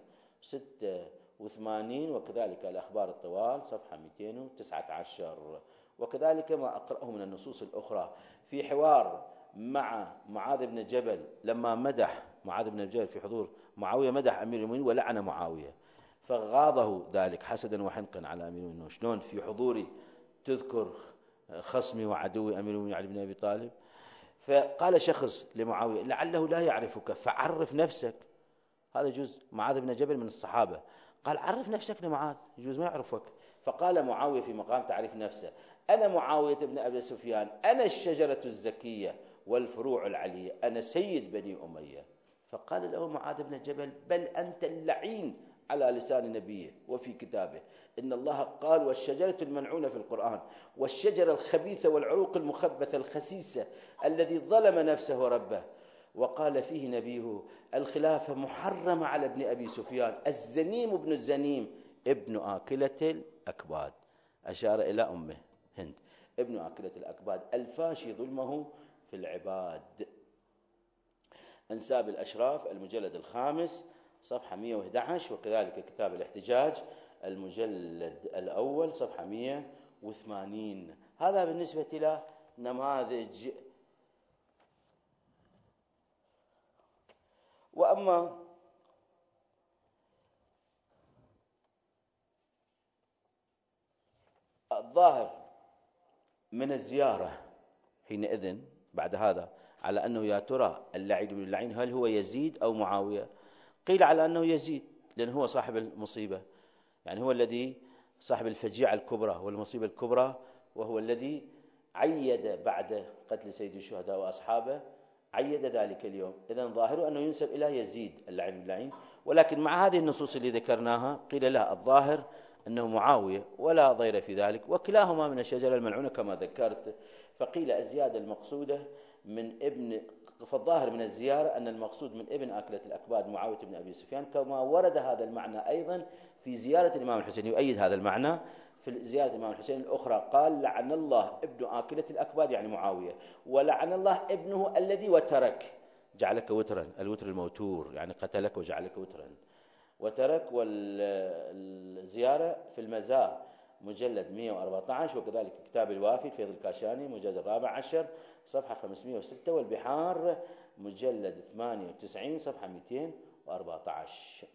186، وكذلك الأخبار الطوال صفحة 219، وكذلك ما أقرأه من النصوص الأخرى في حوار مع معاذ بن جبل لما مدح معاذ بن جبل في حضور معاوية، مدح أمير المؤمنين ولعن معاوية، فغاضه ذلك حسدا وحنقا على أمير المؤمنين. شلون في حضوري تذكر خصمي وعدوي أمير المؤمنين علي بن أبي طالب؟ فقال شخص لمعاوية لعله لا يعرفك فعرف نفسك. هذا جزء معاذ بن جبل من الصحابة، قال عرف نفسك لمعاذ، يجوز ما يعرفك. فقال معاوية في مقام تعريف نفسه: أنا معاوية بن أبي سفيان، أنا الشجرة الزكية والفروع العلية، أنا سيد بني أمية. فقال له معاذ بن جبل: بل أنت اللعين على لسان نبيه وفي كتابه، إن الله قال: والشجرة الملعونة في القرآن، والشجرة الخبيثة والعروق المخبثة الخسيسة الذي ظلم نفسه وربه. وقال فيه نبيه: الخلافة محرمة على ابن أبي سفيان، الزنيم ابن الزنيم ابن آكلة الأكباد، أشار إلى أمه هند، ابن آكلة الأكباد الفاشي ظلمه في العباد. أنساب الأشراف المجلد الخامس صفحة 111، وكذلك كتاب الاحتجاج المجلد الأول صفحة 180. هذا بالنسبة إلى نماذج. وأما الظاهر من الزيارة حينئذ بعد هذا على أنه يا ترى اللعين بن اللعين هل هو يزيد أو معاوية؟ قيل على أنه يزيد، لأنه هو صاحب المصيبة، يعني هو الذي صاحب الفجيعة الكبرى والمصيبة الكبرى، وهو الذي عيد بعد قتل سيد الشهداء وأصحابه، عيد ذلك اليوم. إذن ظاهره أنه ينسب إلى يزيد اللعين بن اللعين، ولكن مع هذه النصوص اللي ذكرناها قيل لا، الظاهر أنه معاوية ولا ضير في ذلك، وكلاهما من الشجرة الملعونة كما ذكرت. فقيل الزيادة المقصودة من ابن، فالظاهر من الزيارة أن المقصود من ابن آكلة الأكباد معاوية بن أبي سفيان، كما ورد هذا المعنى أيضا في زيارة الإمام الحسين، يؤيد هذا المعنى في زيارة الإمام الحسين الأخرى، قال: لعن الله ابن آكلة الأكباد يعني معاوية، ولعن الله ابنه الذي وترك، جعلك وترا، الوتر الموتور يعني قتلك وجعلك وترا وترك. والزيارة في المزار مجلد 114، وكذلك كتاب الوافي فيض الكاشاني مجلد 14 صفحة 506، والبحار مجلد 98 صفحة 214.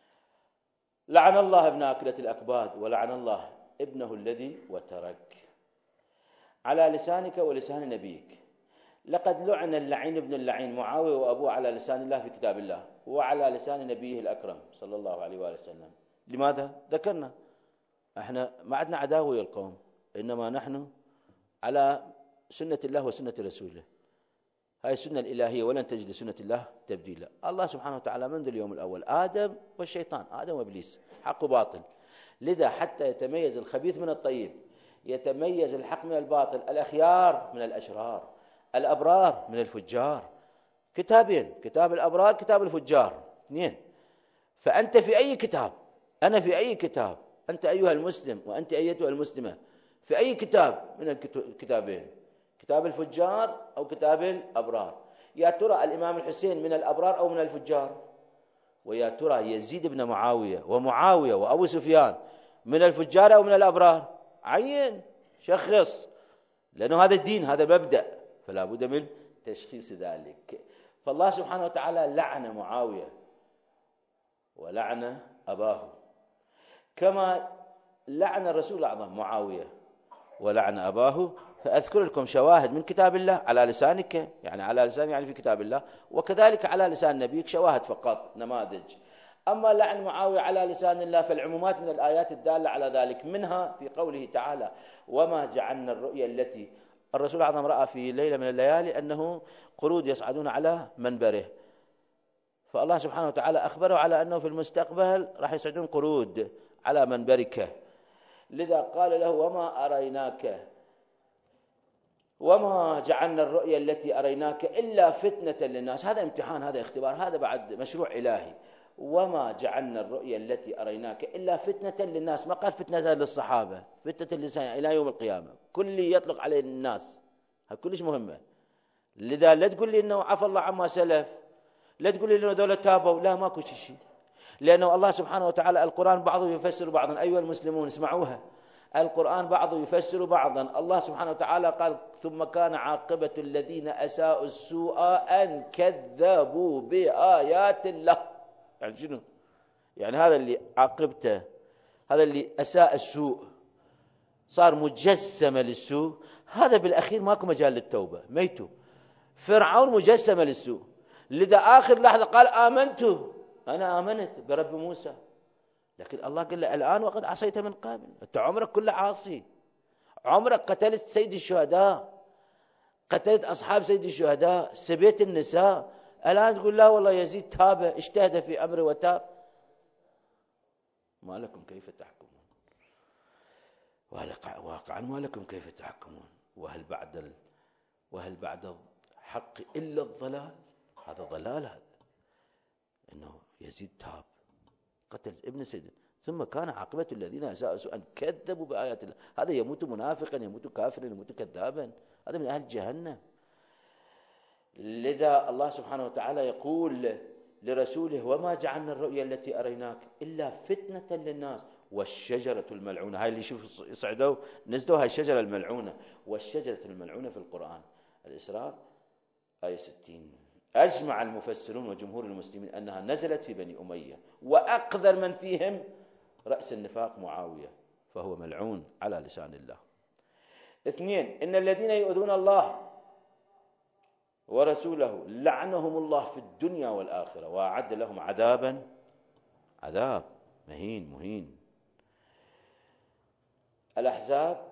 لعن الله ابن آكلة الأكباد، ولعن الله ابنه الذي وترك، على لسانك ولسان نبيك. لقد لعن اللعين ابن اللعين معاوية وأبوه على لسان الله في كتاب الله، وعلى لسان نبيه الأكرم صلى الله عليه وآله وسلم. لماذا؟ ذكرنا احنا ما عندنا عداوة ويا القوم، إنما نحن على سنة الله وسنة رسوله، هاي السنة الإلهية، ولن تجد لسنة الله تبديلا. الله سبحانه وتعالى منذ اليوم الأول آدم والشيطان، آدم وإبليس، حق وباطل، لذا حتى يتميز الخبيث من الطيب، يتميز الحق من الباطل، الأخيار من الأشرار، الأبرار من الفجار. كتابين، كتاب الأبرار كتاب الفجار، اثنين. فأنت في أي كتاب، أنا في أي كتاب، أنت أيها المسلم وأنت أيتها المسلمة في أي كتاب من الكتابين، كتاب الفجار أو كتاب الأبرار؟ يا ترى الإمام الحسين من الأبرار أو من الفجار؟ ويا ترى يزيد بن معاوية ومعاوية وأبو سفيان من الفجار أو من الأبرار؟ عين، شخص، لأنه هذا الدين، هذا مبدأ، فلا بد من تشخيص ذلك. فالله سبحانه وتعالى لعن معاوية ولعن أباه، كما لعن الرسول الأعظم معاوية ولعن أباه. فأذكر لكم شواهد من كتاب الله على لسانك، يعني على لسان يعني في كتاب الله، وكذلك على لسان نبيك، شواهد فقط، نماذج. أما لعن معاوية على لسان الله فالعمومات من الآيات الدالة على ذلك، منها في قوله تعالى: وما جعلنا الرؤيا التي، الرسول الأعظم رأى في ليلة من الليالي أنه قرود يصعدون على منبره، فالله سبحانه وتعالى أخبره على أنه في المستقبل راح يصعدون قرود على منبرك، لذا قال له: وما أريناك، وما جعلنا الرؤيا التي أريناك إلا فتنة للناس. هذا امتحان، هذا اختبار، هذا بعد مشروع إلهي. وما جعلنا الرؤيا التي أريناك إلا فتنة للناس، ما قال فتنة للصحابة، فتنة للناس إلى يوم القيامة، كل يطلق عليه الناس، هذا كلش مهمة. لذا لا تقول لي إنه عفى الله عما سلف، لا تقول لي إنه دولة تابوا، لا ماكو شيء، لأنه الله سبحانه وتعالى القرآن بعضه يفسر بعضا. أيها المسلمون اسمعوها، القرآن بعضه يفسر بعضا. الله سبحانه وتعالى قال ثم كان عاقبة الذين أساءوا السوء أن كذبوا بآيات الله. يعني شنو؟ يعني هذا اللي عاقبته، هذا اللي أساء السوء صار مجسم للسوء، هذا بالأخير ماكو مجال للتوبة، ميتوا. فرعون مجسم للسوء، لذا آخر لحظة قال آمنت، أنا آمنت برب موسى، لكن الله قال له الآن وقد عصيت من قبل، أنت عمرك كله عاصي، عمرك قتلت سيد الشهداء، قتلت أصحاب سيد الشهداء، سبيت النساء، الآن تقول لا والله يزيد تاب اجتهد في أمره وتاب. ما لكم كيف تحكمون؟ واقعا ما لكم كيف تحكمون؟ وهل بعد الحق إلا الضلال؟ هذا ضلال، هذا إنه يزيد تاب قتل ابن سيد، ثم كان عاقبة الذين أساءوا سوءا كذبوا بآيات الله. هذا يموت منافقا، يموت كافرا، يموت كذابا، هذا من أهل جهنم. لذا الله سبحانه وتعالى يقول لرسوله وما جعلنا الرؤيا التي أريناك إلا فتنة للناس والشجرة الملعونة. هاي اللي شوف يصعدوا نزلوا هاي الشجرة الملعونة، والشجرة الملعونة في القرآن الإسراء آية 60. أجمع المفسرون وجمهور المسلمين أنها نزلت في بني أمية، وأقذر من فيهم رأس النفاق معاوية، فهو ملعون على لسان الله. 2. إن الذين يؤذون الله ورسوله لعنهم الله في الدنيا والآخرة وأعد لهم عذاب مهين. الأحزاب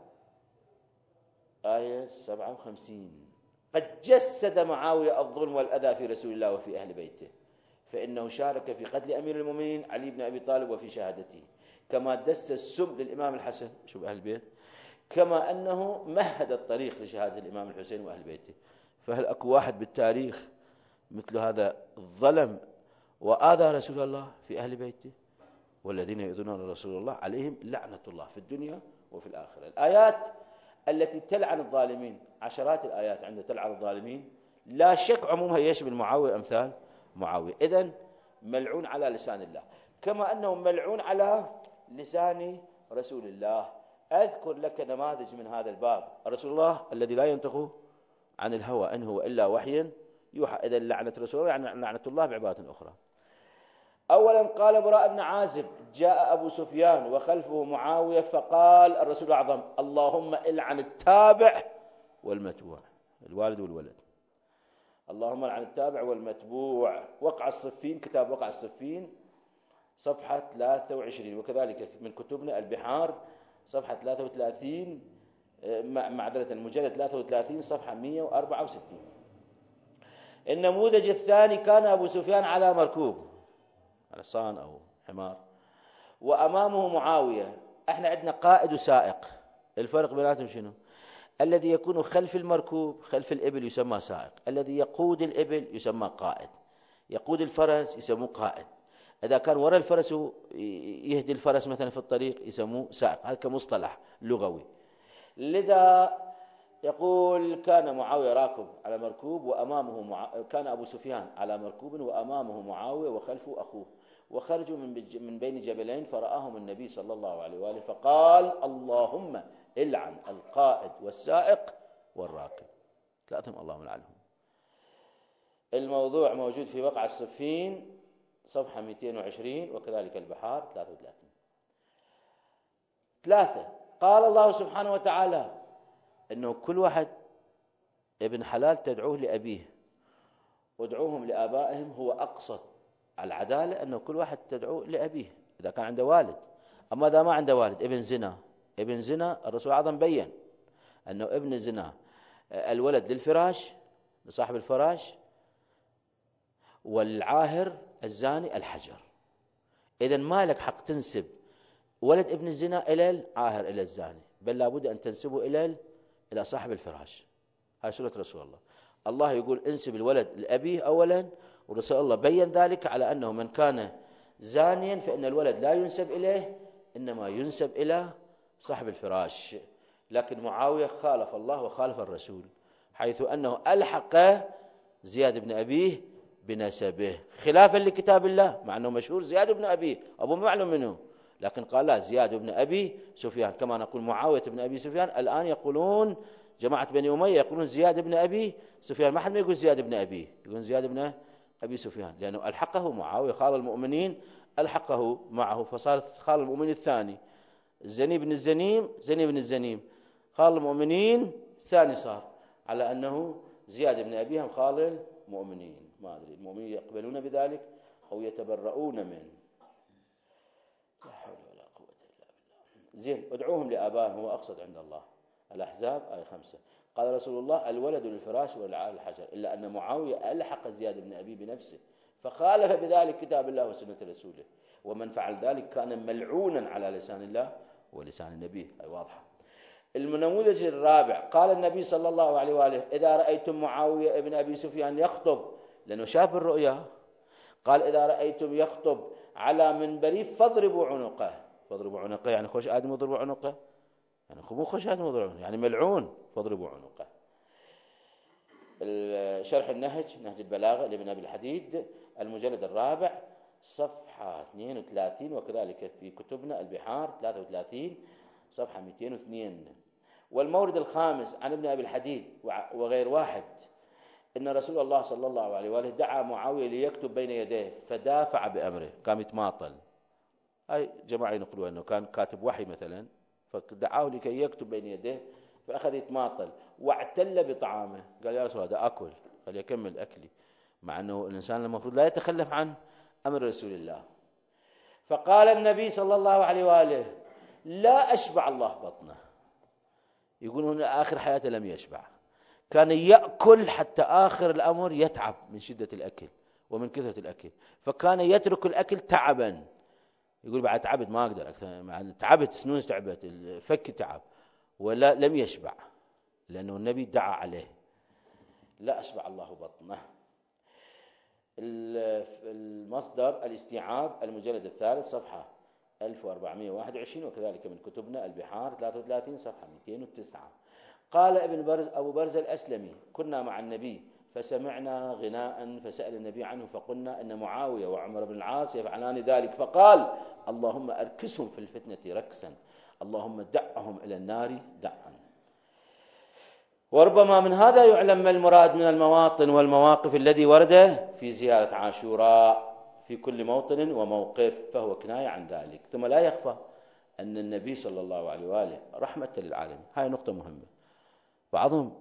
آية 57. قد جسد معاوية الظلم والأذى في رسول الله وفي أهل بيته، فإنه شارك في قتل أمير المؤمنين علي بن أبي طالب وفي شهادته، كما دس السم للإمام الحسن، شوف أهل البيت، كما أنه مهد الطريق لشهادة الإمام الحسين وأهل بيته. فهل أكو واحد بالتاريخ مثل هذا الظلم وآذى رسول الله في أهل بيته؟ والذين يؤذون رسول الله عليهم لعنة الله في الدنيا وفي الآخرة. الآيات التي تلعن الظالمين، عشرات الآيات عند تلعن الظالمين، لا شك عمومها يشمل معاوية أمثال معاوية. إذن ملعون على لسان الله، كما أنه ملعون على لسان رسول الله. أذكر لك نماذج من هذا الباب. رسول الله الذي لا ينطق عن الهوى إن هو إلا وحي يوحى. إذا لعنة رسول الله يعني لعنة الله بعبارة أخرى. أولا قال براء بن عازب جاء أبو سفيان وخلفه معاوية فقال الرسول الأعظم اللهم العن التابع والمتبوع، الوالد والولد، اللهم العن التابع والمتبوع. وقع الصفين، كتاب وقع الصفين صفحة 23، وكذلك من كتبنا البحار صفحة 33، معذرة المجلد 33 صفحة 164. النموذج الثاني كان أبو سفيان على مركوب، على صان أو حمار، وأمامه معاوية. احنا عندنا قائد وسائق، الفرق بيناتهم شنو؟ الذي يكون خلف المركوب خلف الإبل يسمى سائق، الذي يقود الإبل يسمى قائد، يقود الفرس يسموه قائد، إذا كان وراء الفرس يهدي الفرس مثلا في الطريق يسموه سائق، هذا كمصطلح لغوي. لذا يقول كان معاوية راكب على مركوب وأمامه كان أبو سفيان على مركوب وأمامه معاوية وخلفه أخوه، وخرجوا من بين جبلين فرآهم النبي صلى الله عليه وآله فقال اللهم العن القائد والسائق والراكب، ثلاثهم اللهم العنهم. الموضوع موجود في وقع الصفين صفحة 220، وكذلك البحار 33. 3. قال الله سبحانه وتعالى أنه كل واحد ابن حلال تدعوه لأبيه وادعوهم لآبائهم هو أقصد العدالة، أنه كل واحد تدعوه لأبيه إذا كان عنده والد. أما إذا ما عنده والد، ابن زنا الرسول الأعظم بيّن أنه ابن الزنا الولد للفراش لصاحب الفراش، والعاهر الزاني الحجر. إذن ما لك حق تنسب ولد ابن الزنا إلى العاهر إلى الزاني، بل لابد أن تنسبه إلى صاحب الفراش. هاي سورة رسول الله. الله يقول انسب الولد لأبيه أولا، ورسول الله بيّن ذلك على أنه من كان زانيا فإن الولد لا ينسب إليه، إنما ينسب إلى صاحب الفراش. لكن معاوية خالف الله وخالف الرسول، حيث أنه ألحق زياد بن أبيه بنسبه خلافا لكتاب الله، مع أنه مشهور زياد بن أبيه أبو معلوم منه، لكن قال لا، زياد بن أبي سفيان، كما نقول معاوية بن أبي سفيان. الآن يقولون جماعة بني أمية يقولون زياد بن أبي سفيان، ما حد ما يقول زياد بن أبي، يقولون زياد بن أبي سفيان، لأنه ألحقه معاوية خال المؤمنين، ألحقه معه، فصار خال المؤمنين الثاني. الزني بن الزنيم، زني بن الزنيم خال المؤمنين الثاني، صار على أنه زياد بن أبيهم خال المؤمنين. ما أدري المؤمنين يقبلون بذلك أو يتبرؤون منه. لا حول ولا قوة إلا بالله. زين، ادعوهم لآبائهم هو أقصد عند الله. الأحزاب آية 5. قال رسول الله: الولد للفراش والعاء للحجر، إلا أن معاوية ألحق زياد بن أبي بنفسه، فخالف بذلك كتاب الله وسنة رسوله، ومن فعل ذلك كان ملعونا على لسان الله ولسان النبي. أي واضحة. النموذج الرابع، قال النبي صلى الله عليه وآله: إذا رأيتم معاوية ابن أبي سفيان يخطب، لأنه شاف الرؤيا، قال: إذا رأيتم يخطب على منبري فاضربوا عنقه. فاضربوا عنقه يعني خوش آدم يضربوا عنقه، يعني مو خوش آدم يضربوا عنقه، يعني ملعون، فاضربوا عنقه. شرح النهج، نهج البلاغة لابن أبي الحديد، المجلد الرابع صفحة 32، وكذلك في كتبنا البحار 33 صفحة 202. والمورد الخامس عن ابن أبي الحديد وغير واحد، إن رسول الله صلى الله عليه وآله دعا معاوية ليكتب بين يديه فدافع بأمره، قام يتماطل. أي جماعة ينقلوا أنه كان كاتب وحي مثلا، فدعاه لكي يكتب بين يديه، فأخذ يتماطل واعتل بطعامه، قال: يا رسول الله ده أكل، قال: يكمل أكلي، مع أنه الإنسان المفروض لا يتخلف عن أمر رسول الله. فقال النبي صلى الله عليه وآله: لا أشبع الله بطنه. يقولون آخر حياته لم يشبع، كان يأكل حتى آخر الأمر يتعب من شدة الأكل ومن كثرة الأكل، فكان يترك الأكل تعبا. يقول: بعد تعبت ما أقدر أكثر، تعبت، سنون تعبت، الفك تعب، ولا لم يشبع، لأنه النبي دعا عليه. لا أشبع الله بطنه. المصدر الاستيعاب، المجلد الثالث صفحة 1421، وكذلك من كتبنا البحار 33 صفحة 209. قال أبو برز الأسلمي: كنا مع النبي فسمعنا غناء فسأل النبي عنه، فقلنا إن معاوية وعمر بن العاص يفعلان ذلك، فقال: اللهم أركسهم في الفتنة ركسا، اللهم دعهم إلى النار دعا. وربما من هذا يعلم ما المراد من المواطن والمواقف الذي ورد في زيارة عاشوراء في كل موطن وموقف، فهو كناية عن ذلك. ثم لا يخفى أن النبي صلى الله عليه وآله رحمة للعالم. هاي نقطة مهمة. بعضهم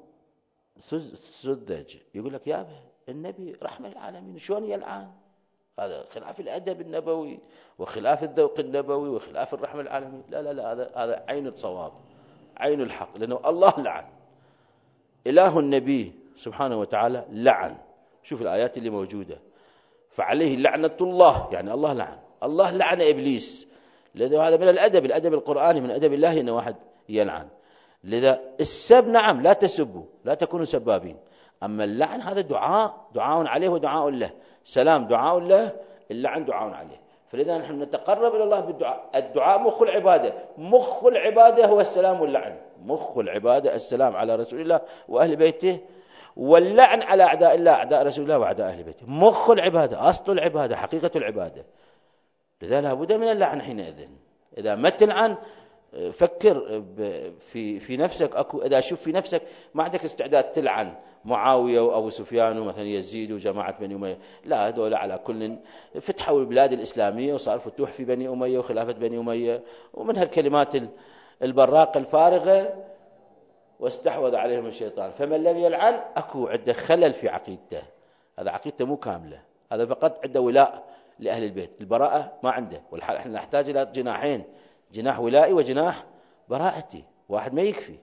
سذج يقول لك: يا النبي رحمة للعالمين، شلون يلعن؟ هذا خلاف الأدب النبوي وخلاف الذوق النبوي وخلاف الرحمة للعالمين. لا لا لا، هذا عين الصواب، عين الحق، لأنه الله لعن، إله النبي سبحانه وتعالى لعن. شوف الآيات اللي موجودة: فعليه لعنة الله، يعني الله لعن، الله لعن إبليس. لذا هذا من الأدب القرآني، من أدب الله أن واحد يلعن. لذا السب نعم، لا تسبوا، لا تكونوا سبابين، أما اللعن هذا دعاء عليه ودعاء له، سلام دعاء له، اللعن دعاء عليه. فلذا نحن نتقرب إلى الله بالدعاء. الدعاء مخ العبادة، مخ العبادة هو السلام واللعن، مخ العبادة السلام على رسول الله وأهل بيته، واللعن على أعداء الله، أعداء رسول الله وأعداء أهل بيته. مخ العبادة، أصل العبادة، حقيقة العبادة. لذا لا بد من اللعن حينئذ. إذا ما تلعن فكر في نفسك، إذا شوف في نفسك ما عندك استعداد تلعن معاوية وأبو سفيان ومثلا يزيد وجماعة بني أمية، لا، هذول على كل فتحوا البلاد الإسلامية وصار فتوح في بني أمية وخلافة بني أمية، ومن هالكلمات البراقة الفارغة، واستحوذ عليهم الشيطان. فمن لم يلعن أكو عنده خلل في عقيدته، هذا عقيدته مو كاملة، هذا فقط عنده ولاء لأهل البيت، البراءة ما عنده. ونحن نحتاج إلى جناحين، جناح ولائي وجناح براءتي. واحد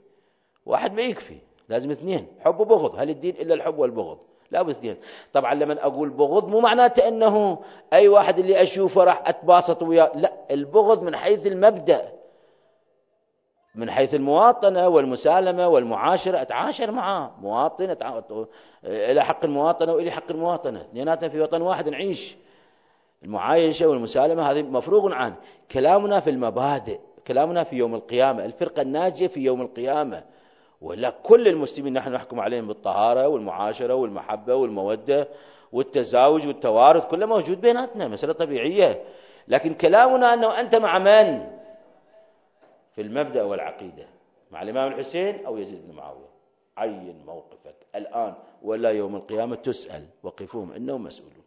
ما يكفي، لازم اثنين، حب وبغض. هل الدين إلا الحب والبغض؟ لا بد اثنين. طبعا لما أقول بغض مو معناته أنه أي واحد اللي أشوفه راح أتباسط وياه، لا، البغض من حيث المبدأ، من حيث المواطنة والمسالمة والمعاشرة، أتعاشر معه مواطن، إلى حق المواطنة وإلى حق المواطنة، اثنيناتنا في وطن واحد نعيش. المعايشة والمسالمة هذه مفروغ عنه. كلامنا في المبادئ، كلامنا في يوم القيامة، الفرقة الناجية في يوم القيامة. ولا كل المسلمين نحن نحكم عليهم بالطهارة والمعاشرة والمحبة والمودة والتزاوج والتوارث، كله موجود بيناتنا، مسألة طبيعية. لكن كلامنا أنه أنت مع من في المبدأ والعقيدة؟ مع الإمام الحسين أو يزيد بن معاوية؟ عين موقفك الآن ولا يوم القيامة تسأل، وقفوهم إنهم مسؤولون.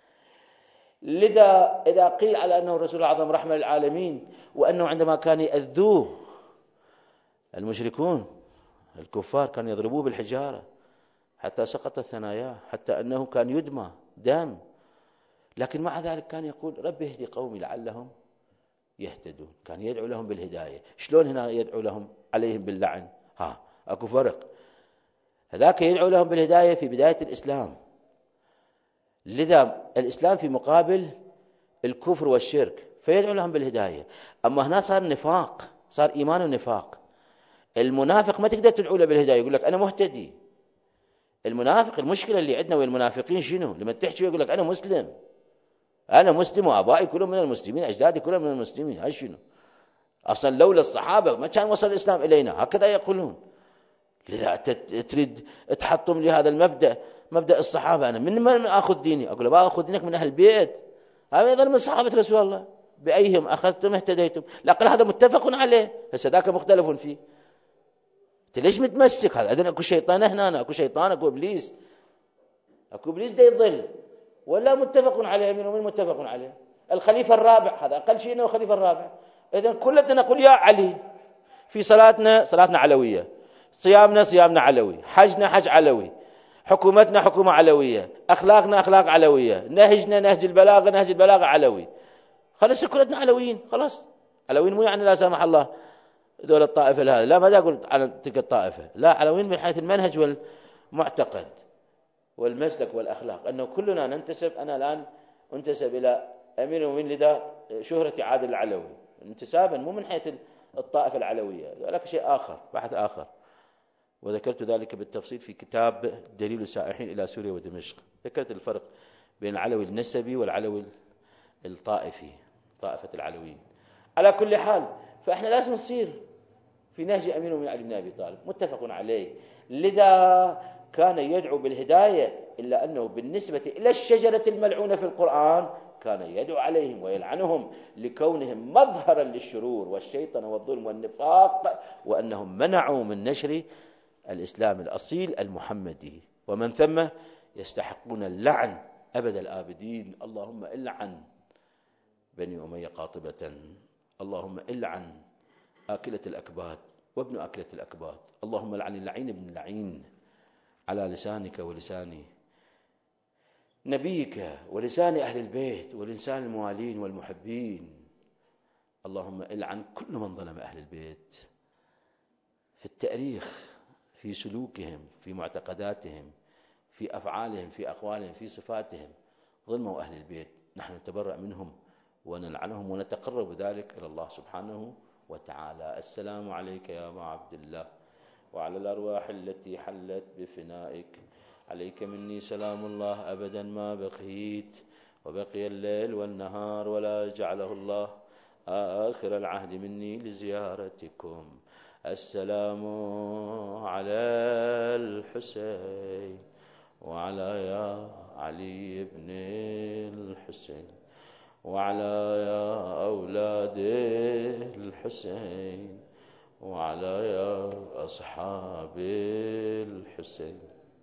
لذا إذا قيل على أنه الرسول الأعظم رحمة للعالمين، وأنه عندما كان يأذوه المشركون الكفار كان يضربوه بالحجارة حتى سقطت ثناياه، حتى أنه كان يدمى دم، لكن مع ذلك كان يقول رب اهدي قومي لعلهم يهتدون. كان يدعو لهم بالهداية. شلون هنا يدعو لهم عليهم باللعن؟ أكو فرق. هذاك يدعو لهم بالهداية في بداية الإسلام، لذا الإسلام في مقابل الكفر والشرك، فيدعو لهم بالهداية. أما هنا صار نفاق، صار إيمان ونفاق. المنافق ما تقدر تدعو له بالهداية، يقول لك أنا مهتدي. المنافق، المشكلة اللي عندنا والمنافقين شنو؟ لما تحكي يقول لك أنا مسلم، أنا مسلم وآبائي كلهم من المسلمين، أجدادي كلهم من المسلمين. هاي شنو؟ أصلا لولا الصحابة ما كان وصل الإسلام إلينا، هكذا يقولون. لذا تريد تحطم لي هذا المبدأ، مبدأ الصحابة. أنا من أخذ ديني؟ أقول له أخذ دينك من أهل البيت، هذا أيضا من صحابة رسول الله، بأيهم أخذتم اهتديتم. لكن هذا متفق عليه، هسه ذاك مختلف فيه. ليش متمسك هذا؟ إذن أكو شيطان هنا، أكو شيطان، أكو إبليس، أكو إبليس دا يضل، ولا متفق عليه؟ من متفق عليه؟ الخليفة الرابع، هذا أقل شيء أنه الخليفة الرابع. إذن كلنا نقول يا علي. في صلاتنا علوية، صيامنا علوي، حجنا حج علوي، حكومتنا حكومة علوية، أخلاقنا أخلاق علوية، نهج البلاغة علوي. خلاص كلنا علويين، خلاص علويين. مو يعني لا سامح الله دول الطائفة هذا، لا، ما أقول على تلك الطائفة، لا، علويين من حيث المنهج والمعتقد والمسلك والأخلاق، أنه كلنا ننتسب. أنا الآن أنتسب إلى أمير المؤمنين، لذا شهرتي عادل العلوي، انتسابا مو من حيث الطائفة العلوية، ولكن شيء آخر، بحث آخر، وذكرت ذلك بالتفصيل في كتاب دليل السائحين إلى سوريا ودمشق. ذكرت الفرق بين العلوي النسبي والعلوي الطائفي، طائفة العلويين. على كل حال، فإحنا لازم نصير في نهج أمير المؤمنين علي بن أبي طالب، متفق عليه. لذا كان يدعو بالهداية، إلا أنه بالنسبة إلى الشجرة الملعونة في القرآن كان يدعو عليهم ويلعنهم لكونهم مظهرا للشرور والشيطان والظلم والنفاق، وأنهم منعوا من نشر الإسلام الأصيل المحمدي، ومن ثم يستحقون اللعن أبد الآبدين. اللهم إلعن بني أمية قاطبة، اللهم إلعن آكلة الأكباد وابن آكلة الأكباد، اللهم لعن اللعين ابن اللعين على لسانك ولسان نبيك ولسان أهل البيت ولسان الموالين والمحبين. اللهم إلعن كل من ظلم أهل البيت في التاريخ، في سلوكهم، في معتقداتهم، في أفعالهم، في أقوالهم، في صفاتهم. ظلموا أهل البيت، نحن نتبرأ منهم ونلعنهم ونتقرب ذلك إلى الله سبحانه وتعالى. السلام عليك يا أبا عبد الله، وعلى الأرواح التي حلت بفنائك. عليك مني سلام الله أبدا ما بقيت، وبقي الليل والنهار، ولا جعله الله آخر العهد مني لزيارتكم. السلام على الحسين وعلى يا علي بن الحسين وعلى يا أولاد الحسين وعلى يا أصحاب الحسين.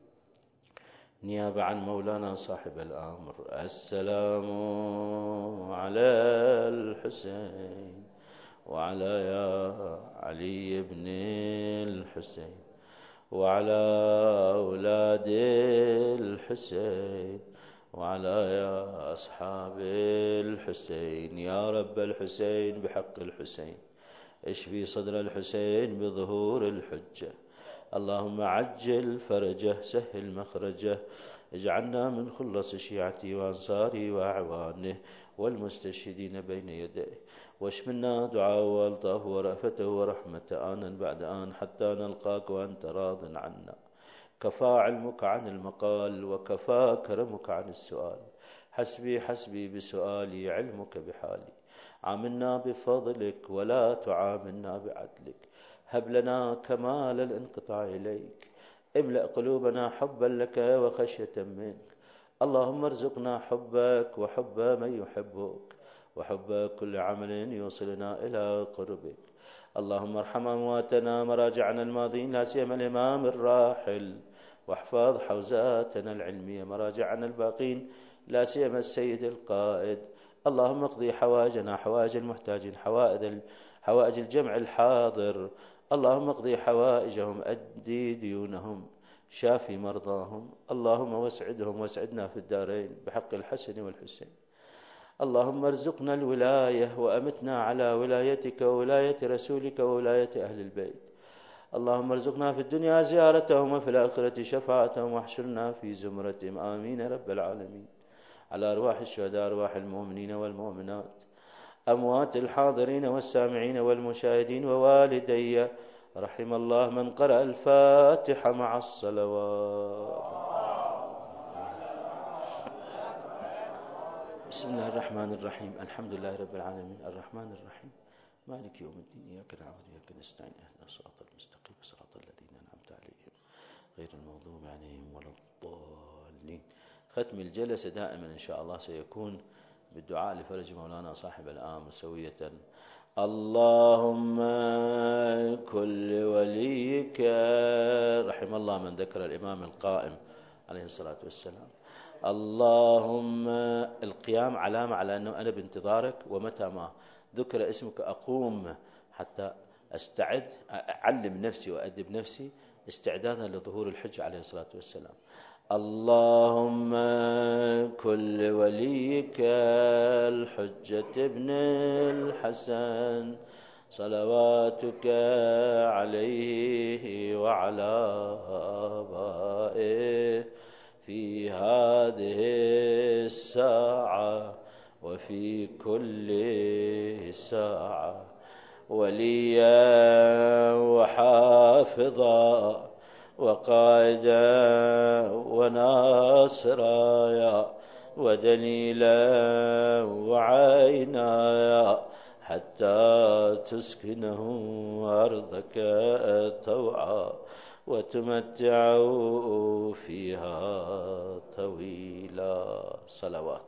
نيابة عن مولانا صاحب الأمر، السلام على الحسين وعلى يا علي بن الحسين وعلى أولاد الحسين وعلى يا أصحاب الحسين. يا رب الحسين بحق الحسين اشفي صدر الحسين بظهور الحجة. اللهم عجل فرجه، سهل مخرجه، اجعلنا من خلص شيعته وأنصاره وأعوانه والمستشهدين بين يديه، واشملنا دعاءه والطافه ورأفته ورحمته آنا بعد آن حتى نلقاك وأنت راض عنا. كفى علمك عن المقال وكفى كرمك عن السؤال، حسبي حسبي بسؤالي علمك بحالي. عاملنا بفضلك ولا تعاملنا بعدلك. هب لنا كمال الانقطاع إليك. املأ قلوبنا حبا لك وخشية منك. اللهم ارزقنا حبك وحب من يحبك وحب كل عمل يوصلنا إلى قربك. اللهم ارحم أمواتنا مراجعنا الماضين لا سيما الإمام الراحل، واحفظ حوزاتنا العلمية مراجعنا الباقين لا سيما السيد القائد. اللهم اقضي حوائجنا حوائج المحتاجين حوائج الجمع الحاضر. اللهم اقضي حوائجهم أدي ديونهم شافي مرضاهم. اللهم واسعدهم واسعدنا في الدارين بحق الحسن والحسين. اللهم ارزقنا الولاية وأمتنا على ولايتك وولاية رسولك وولاية أهل البيت. اللهم ارزقنا في الدنيا زيارتهم وفي الآخرة شفاعتهم واحشرنا في زمرتهم آمين رب العالمين. على أرواح الشهداء أرواح المؤمنين والمؤمنات أموات الحاضرين والسامعين والمشاهدين ووالدي رحم الله من قرأ الفاتحة مع الصلوات. بسم الله الرحمن الرحيم. الحمد لله رب العالمين الرحمن الرحيم مالك يوم الدين إياك نعبد وإياك نستعين اهدنا الصراط المستقيم صراط الذين أنعمت عليهم غير المغضوب عليهم ولا الضالين. ختم الجلسة دائما إن شاء الله سيكون بالدعاء لفرج مولانا صاحب الأمر سوية. اللهم كل وليك رحم الله من ذكر الإمام القائم عليه الصلاة والسلام. اللهم القيام علامة على أنه أنا بانتظارك، ومتى ما ذكر اسمك أقوم حتى أستعد أعلم نفسي وأدب نفسي استعدادا لظهور الحج عليه الصلاة والسلام. اللهم كل وليك الحجة ابن الحسن صلواتك عليه وعلى آبائه في هذه الساعة وفي كل ساعة وليا وحافظا وقائدا وناصرا ودليلا وعينا حتى تسكنه أرضك طوعا وتمتعوا فيها طويلا. صلوات.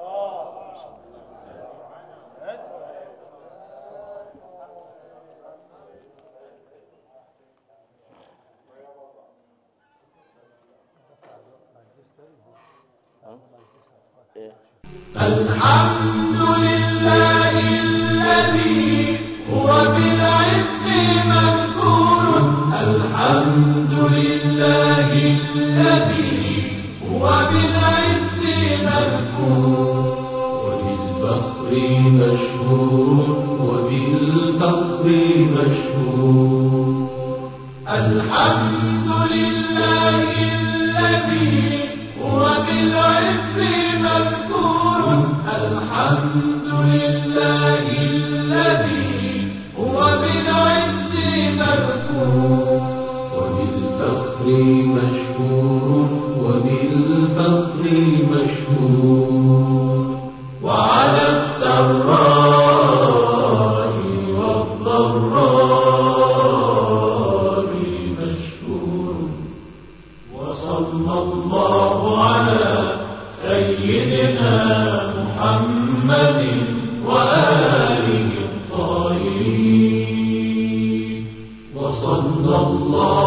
الحمد لله الذي هو بالعز مذكور. الحمد لله الذي هو بالعز مذكور. وبالفخر مشهور وبالفخر مشهور. الحمد لله الذي هو بالعز مذكور. الحمد لله الذي هو بالعز مذكور. وبالفخر مشهور وبالفخر مشهور. وعلى السراء والضراء مشهور. وصلى الله على سيدنا محمد وآله الطاهرين. وصلى الله